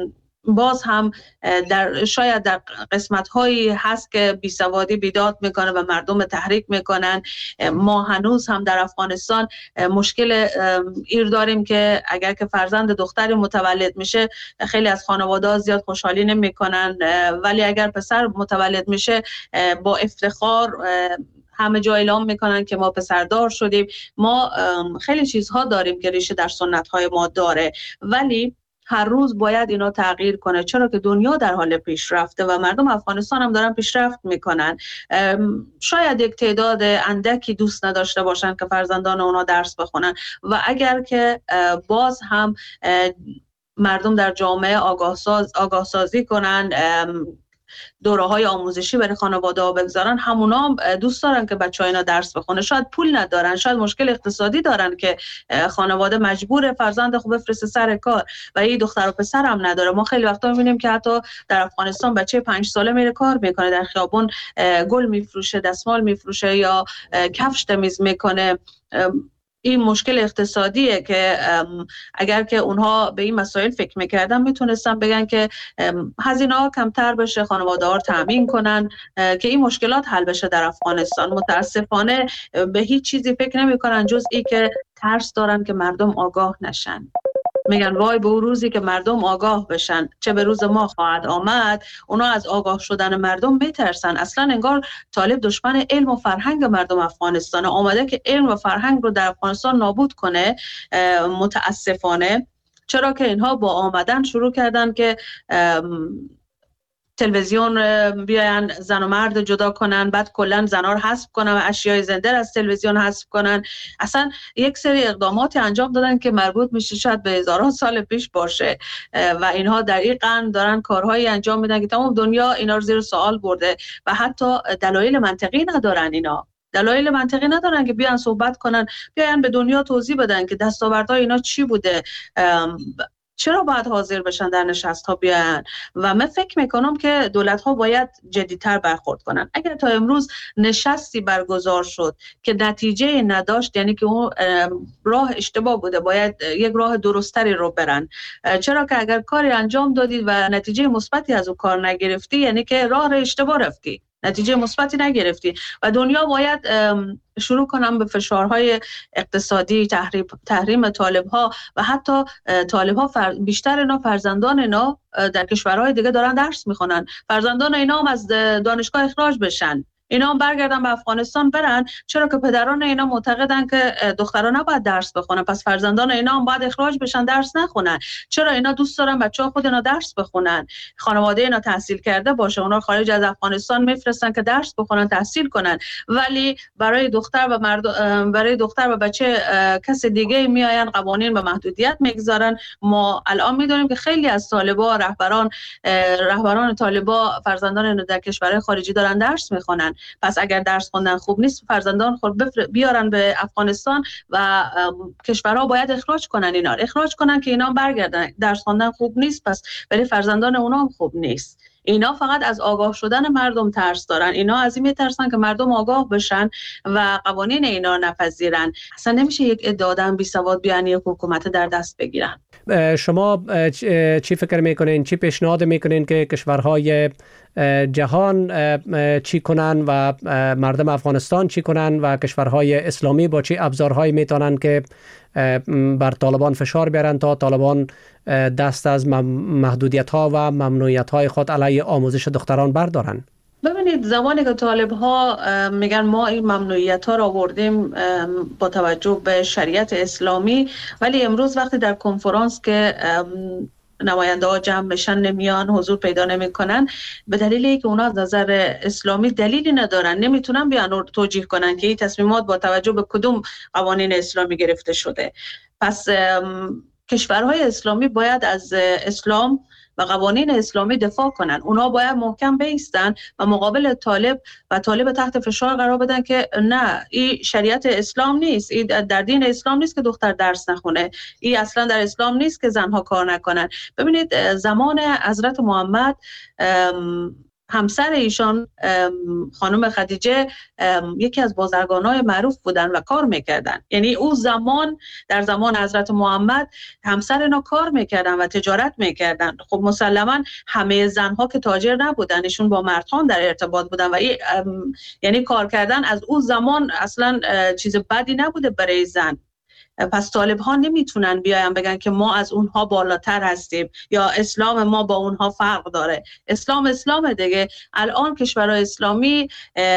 باز هم شاید در قسمت‌هایی هست که بیسوادی بیداد میکنه و مردم تحریک میکنن. ما هنوز هم در افغانستان مشکل ایر داریم که اگر که فرزند دختری متولد میشه خیلی از خانواده‌ها زیاد خوشحالی نمیکنن، ولی اگر پسر متولد میشه با افتخار همه جا اعلام میکنن که ما پسردار شدیم. ما خیلی چیزها داریم که ریشه در سنت‌های ما داره، ولی هر روز باید اینا تغییر کنه، چرا که دنیا در حال پیشرفته و مردم افغانستان هم دارن پیشرفت میکنن. شاید یک تعداد اندکی دوست نداشته باشن که فرزندان اونا درس بخونن و اگر که باز هم مردم در جامعه آگاه سازی کنن، دوره‌های آموزشی برای خانواده‌ها بگذارن، همونا هم دوست دارن که بچه‌ها اینا درس بخونه. شاید پول ندارن، شاید مشکل اقتصادی دارن که خانواده مجبور فرزند خوب بفرسته سر کار و این دختر و پسر هم نداره. ما خیلی وقتا می‌بینیم که حتی در افغانستان بچه 5 ساله میره کار میکنه، در خیابون گل میفروشه، دستمال میفروشه یا کفش تمیز میکنه. این مشکل اقتصادیه که اگر که اونها به این مسائل فکر میکردن میتونستن بگن که هزینه ها کمتر بشه، خانواده ها تامین کنن که این مشکلات حل بشه در افغانستان. متاسفانه به هیچ چیزی فکر نمیکنن جز این که ترس دارن که مردم آگاه نشن. میگن وای به اون روزی که مردم آگاه بشن، چه به روز ما خواهد آمد. اونا از آگاه شدن مردم میترسن. اصلا انگار طالب دشمن علم و فرهنگ مردم افغانستان آمده که علم و فرهنگ رو در افغانستان نابود کنه. متاسفانه چرا که اینها با آمدن شروع کردن که تلویزیون بیاین زن و مرد جدا کنن، بعد کلا زنا رو حذف کنن و اشیای زنده از تلویزیون حذف کنن. اصلا یک سری اقدامات انجام دادن که مربوط میشه شاید به هزاران سال پیش باشه و اینها در این قرن دارن کارهایی انجام میدن که تمام دنیا اینا رو زیر سوال برده و حتی دلایل منطقی ندارن. اینا دلایل منطقی ندارن که بیان صحبت کنن، بیان به دنیا توضیح بدن که دستاوردهای اینا چی بوده، چرا باید حاضر بشن در نشست‌ها بیان. و من فکر میکنم که دولت‌ها باید جدی‌تر برخورد کنن. اگر تا امروز نشستی برگزار شد که نتیجه نداشت، یعنی که اون راه اشتباه بوده، باید یک راه درستری رو برن. چرا که اگر کاری انجام دادید و نتیجه مثبتی از اون کار نگرفتی، یعنی که راه اشتباه رفتی، نتیجه مثبتی نگرفتی. و دنیا باید شروع کنم به فشارهای اقتصادی، تحریم طالب‌ها و حتی طالب‌ها بیشتر اینا فرزندان اینا در کشورهای دیگه دارن درس میخونن، فرزندان اینا هم از دانشگاه اخراج بشن، اینا هم برگردن به افغانستان برن، چرا که پدران اینا معتقدن که دختران نباید درس بخونن، پس فرزندان اینا هم باید اخراج بشن درس نخونن. چرا اینا دوست دارن بچه‌ها خود اینا درس بخونن، خانواده اینا تحصیل کرده باشه، اونا خارج از افغانستان میفرستن که درس بخونن، تحصیل کنن، ولی برای دختر و بچه کس دیگه میاین قوانین به محدودیت میگذارن. ما الان میدونیم که خیلی از طالبا رهبران طالبا فرزندان اینا در کشورهای خارجی دارن درس میخونن. پس اگر درس خوندن خوب نیست، فرزندان خود بیارن به افغانستان و کشورها باید اخراج کنن که اینا برگردن. درس خوندن خوب نیست، پس برای فرزندان اونا هم خوب نیست. اینا فقط از آگاه شدن مردم ترس دارن. اینا از این میترسن که مردم آگاه بشن و قوانین اینا نپذیرن. اصلا نمیشه یک ادعا بی سواد بیان یک حکومت در دست بگیرن. شما چی فکر میکنین، چی پیشنهاد میکنین که کشورهای جهان چی کنن و مردم افغانستان چی کنن و کشورهای اسلامی با چی ابزارهایی میتونن که بر طالبان فشار بیارن تا طالبان دست از محدودیت‌ها و ممنوعیت‌های خود علیه آموزش دختران بردارن؟ ببینید، زمانی که طالب‌ها میگن ما این ممنوعیت‌ها را آوردیم با توجه به شریعت اسلامی، ولی امروز وقتی در کنفرانس که نماینده ها جمع بشن نمیان، حضور پیدا نمیکنن، به دلیل اینکه اونا از نظر اسلامی دلیلی ندارن، نمیتونن بیان توجیه کنن که این تصمیمات با توجه به کدوم قوانین اسلامی گرفته شده. پس کشورهای اسلامی باید از اسلام و قوانین اسلامی دفاع کنن. اونا باید محکم بایستن و مقابل طالب تحت فشار قرار بدن که نه، این شریعت اسلام نیست، این در دین اسلام نیست که دختر درس نخونه، این اصلا در اسلام نیست که زنها کار نکنن. ببینید زمان حضرت محمد همسر ایشان خانم خدیجه یکی از بازرگانای معروف بودن و کار میکردن. یعنی او در زمان حضرت محمد همسر اینا کار میکردن و تجارت میکردن. خب مسلما همه زنها که تاجر نبودن، ایشون با مردان در ارتباط بودن و یعنی کار کردن از اون زمان اصلا چیز بدی نبوده برای زن. پس طالب ها نمیتونن بیاین بگن که ما از اونها بالاتر هستیم یا اسلام ما با اونها فرق داره. اسلام دیگه. الان کشورهای اسلامی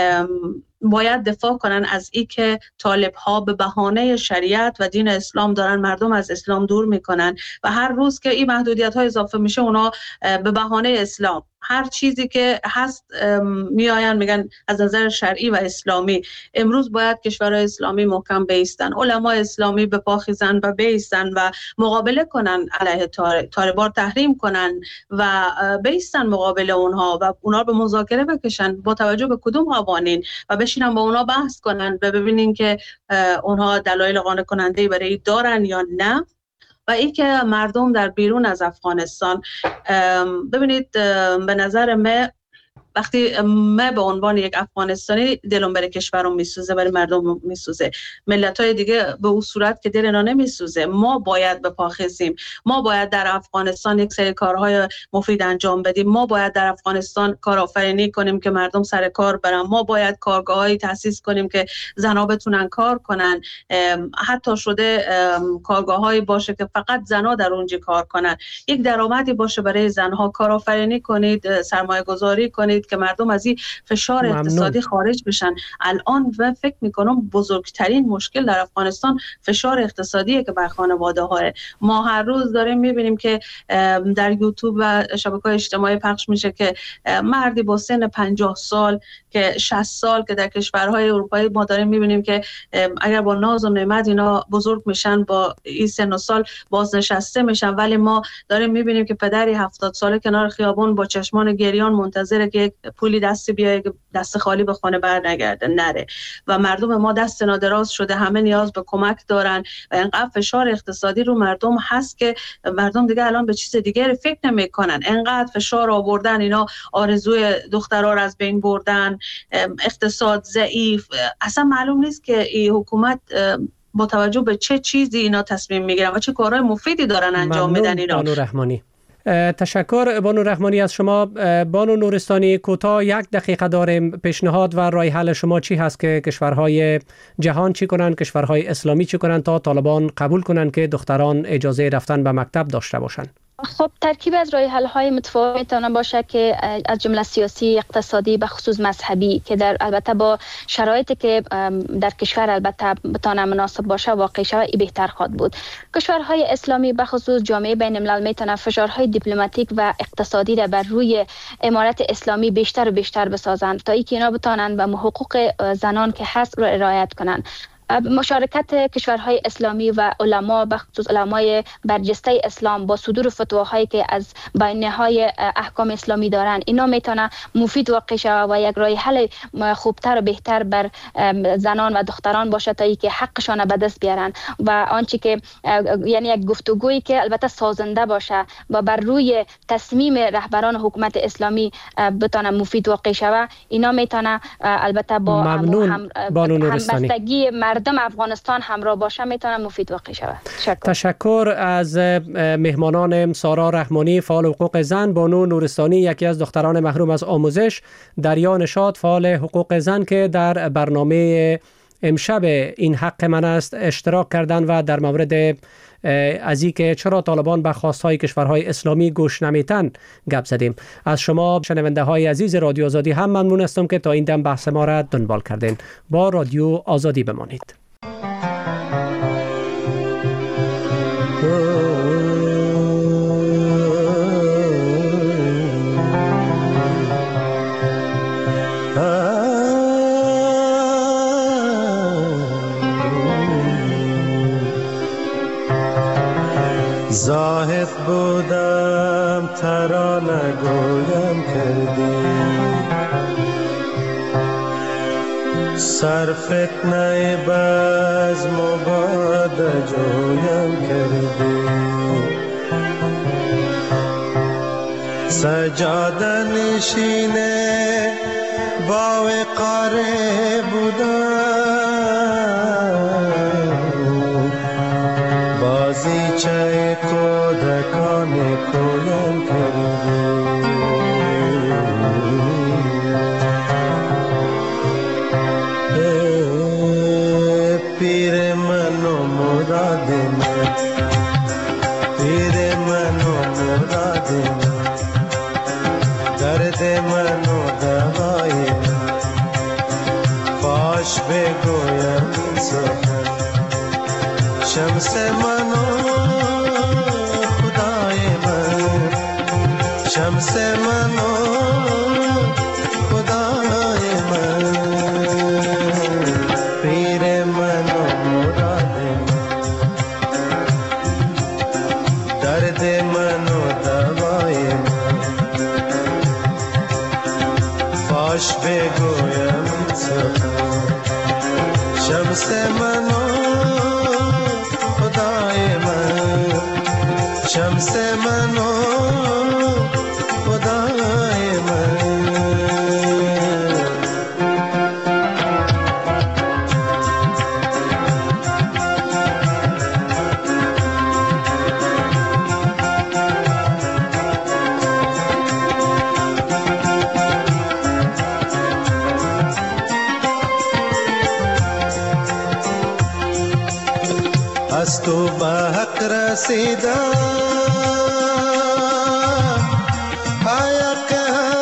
باید دفاع کنن از این که طالب ها به بهانه شریعت و دین اسلام دارن مردم از اسلام دور میکنن و هر روز که این محدودیت ها اضافه میشه اونا به بهانه اسلام هر چیزی که هست میآین میگن از نظر شرعی و اسلامی. امروز باید کشورهای اسلامی محکم بایستن، علما اسلامی به پا خیزن و بایستن و مقابله کنن علیه طالبان، تحریم کنن و بایستن مقابل اونها و اونها به مذاکره بکشن با توجه به کدوم قوانین و بشینن با اونها بحث کنن و ببینین که اونها دلایل قانع کننده برای دارن یا نه. و این که مردم در بیرون از افغانستان، ببینید به نظر من وقتی من به عنوان یک افغانستانی دلم برای کشورم میسوزه، برای مردم میسوزه، ملت‌های دیگه به اون صورت که دل اینا نمیسوزه. ما باید به پا خیزیم، ما باید در افغانستان یک سری کارهای مفید انجام بدیم، ما باید در افغانستان کارآفرینی کنیم که مردم سر کار برن، ما باید کارگاهایی تأسیس کنیم که زنها بتونن کار کنن، حتی شده کارگاهایی باشه که فقط زنها در اونجا کار کنن، یک درآمدی باشه برای زنها، کارآفرینی کنید، سرمایه گذاری کنید که مردم از این فشار اقتصادی خارج بشن. الان من فکر میکنم بزرگترین مشکل در افغانستان فشار اقتصادیه که بر خانواده ها. ما هر روز داریم میبینیم که در یوتیوب و شبکه‌های اجتماعی پخش میشه که مردی با سن 50 سال که 60 سال که در کشورهای اروپایی ما داریم میبینیم که اگر با ناز و نعمت اینا بزرگ میشن با این سن و سال بازنشسته میشن، ولی ما داریم میبینیم که پدری 70 ساله کنار خیابون با چشمان گریان منتظره که پولی دستی بیای دست خالی به خانه برنگرده نره و مردم ما دست نادراز شده، همه نیاز به کمک دارن و اینقدر فشار اقتصادی رو مردم هست که مردم دیگه الان به چیز دیگه فکر نمیکنن. اینقدر فشار آوردن، اینا آرزوی دخترها رو از بین بردن، اقتصاد ضعیف، اصلا معلوم نیست که این حکومت با توجه به چه چیزی اینا تصمیم میگیرن و چه کارهای مفیدی دارن انجام میدن. اینا بانو رحمانی، تشکر بانو رحمانی از شما. بانو نورستانی، کوتاه 1 دقیقه داریم. پیشنهاد و راه حل شما چی هست که کشورهای جهان چی کنن، کشورهای اسلامی چی کنن تا طالبان قبول کنن که دختران اجازه رفتن به مکتب داشته باشن؟ خب ترکیب از راه حل های متفاوت میتونه باشه که از جمله سیاسی، اقتصادی، به خصوص مذهبی که در البته با شرایطی که در کشور البته بتونه مناسب باشه واقع شود ای بهتر خواهد بود. کشورهای اسلامی به خصوص جامعه بین الملل میتونه فشارهای دیپلماتیک و اقتصادی را بر روی امارت اسلامی بیشتر و بیشتر بسازند تا اینکه اینا بتونن به حقوق زنان که هست رو رعایت کنند. مشارکت کشورهای اسلامی و علما به خصوص علمای برجسته اسلام با صدور فتواهایی که از بیانیه‌های احکام اسلامی دارن، اینا میتونه مفید واقع شود و یک راه حل خوبتر و بهتر بر زنان و دختران باشه تا اینکه حقشان به دست بیارن و آنچه که یعنی یک گفتگویی که البته سازنده باشه و بر روی تصمیم رهبران حکومت اسلامی بتونه مفید واقع شود. اینا میتونه البته با همبستگی مردم افغانستان همراه باشه میتونه مفید واقع شود. تشکر از مهمانان سارا رحمانی فعال حقوق زن، بانو نورستانی یکی از دختران محروم از آموزش، دریا نشاط فعال حقوق زن که در برنامه امشب این حق من است اشتراک کردند و در مورد از اینکه چرا طالبان به خواستهای کشورهای اسلامی گوش نمیتن گپ زدیم. از شما شنونده های عزیز رادیو آزادی هم ممنون هستم که تا این دم بحث ما را دنبال کردین. با رادیو آزادی بمانید. زاهد بودم ترانه گویم کردی، سر فتنه بزم و باد جویم کردی، سجاده نشینه با وقاره بودم، بازی چه کودکان کویم کردی، پیر من و مراد من، پیر من و مراد من، درد من و دوای من، فاش بگویم این سخن، شمس من و خدای من، شمس من و خدای من، پیر من و مراد من، درد من و دوای من، فاش بگویم این سخن، شمس من و خدای من، شمس من و خدای من. از تو به حق رسیدم، حق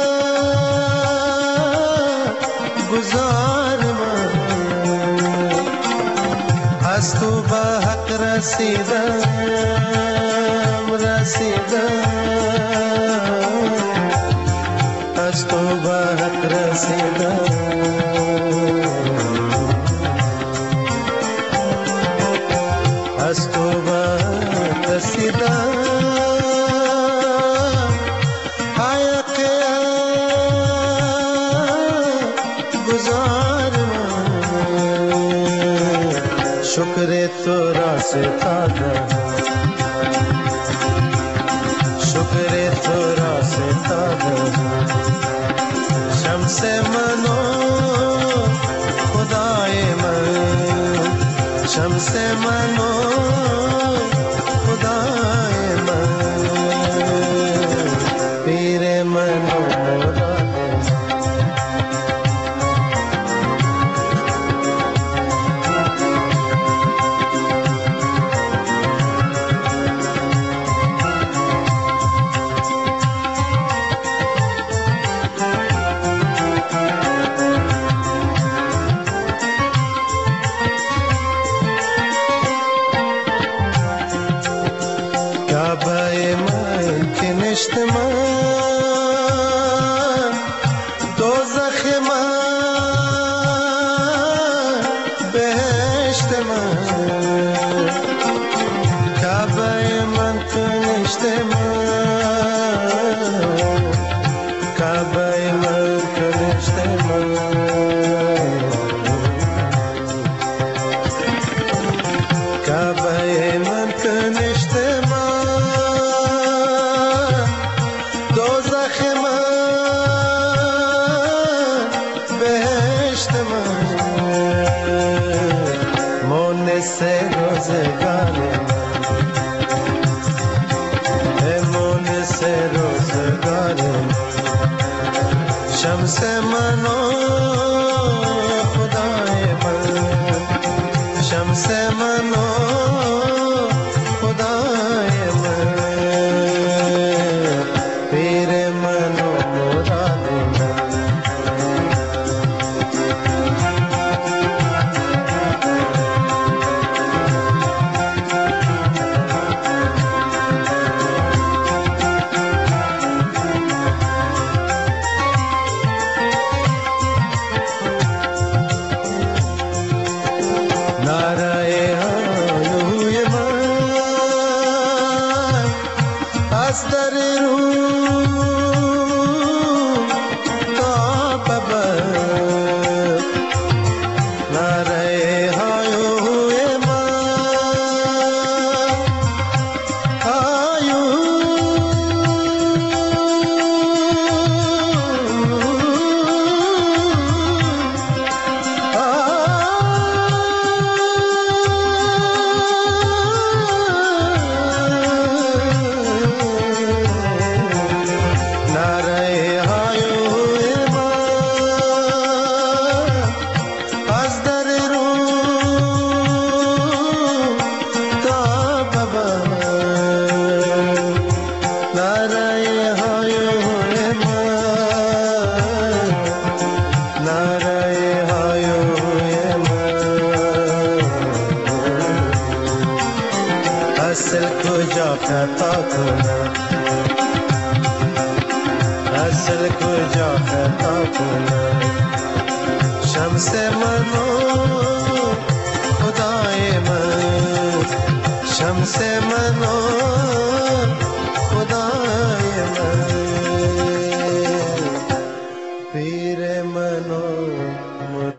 گزار من، از تو به حق رسیدم، رسیدم، از تو به حق رسیدم، از تو به رسیدم، حق گزار من، شکر تو را ستادم، شکر تو را ستادم، شمس من و خدای من، شمس من و خدای من، پیر من و مراد من. کعبه من که نشت من، دوزخ من، بهشت من، کعبه من که نشت من، کعبه من که نشت من، کعبه من که نشت من، دوزخ من، بهشت من، مونس روزگار من، مونس روزگار من، شمس من و خدای من، شمس من و خدای من، پیر من و مراد من. नाराए کجا خطا کنم اصل کجا خطا کنم شمس منو خدای من شمس منو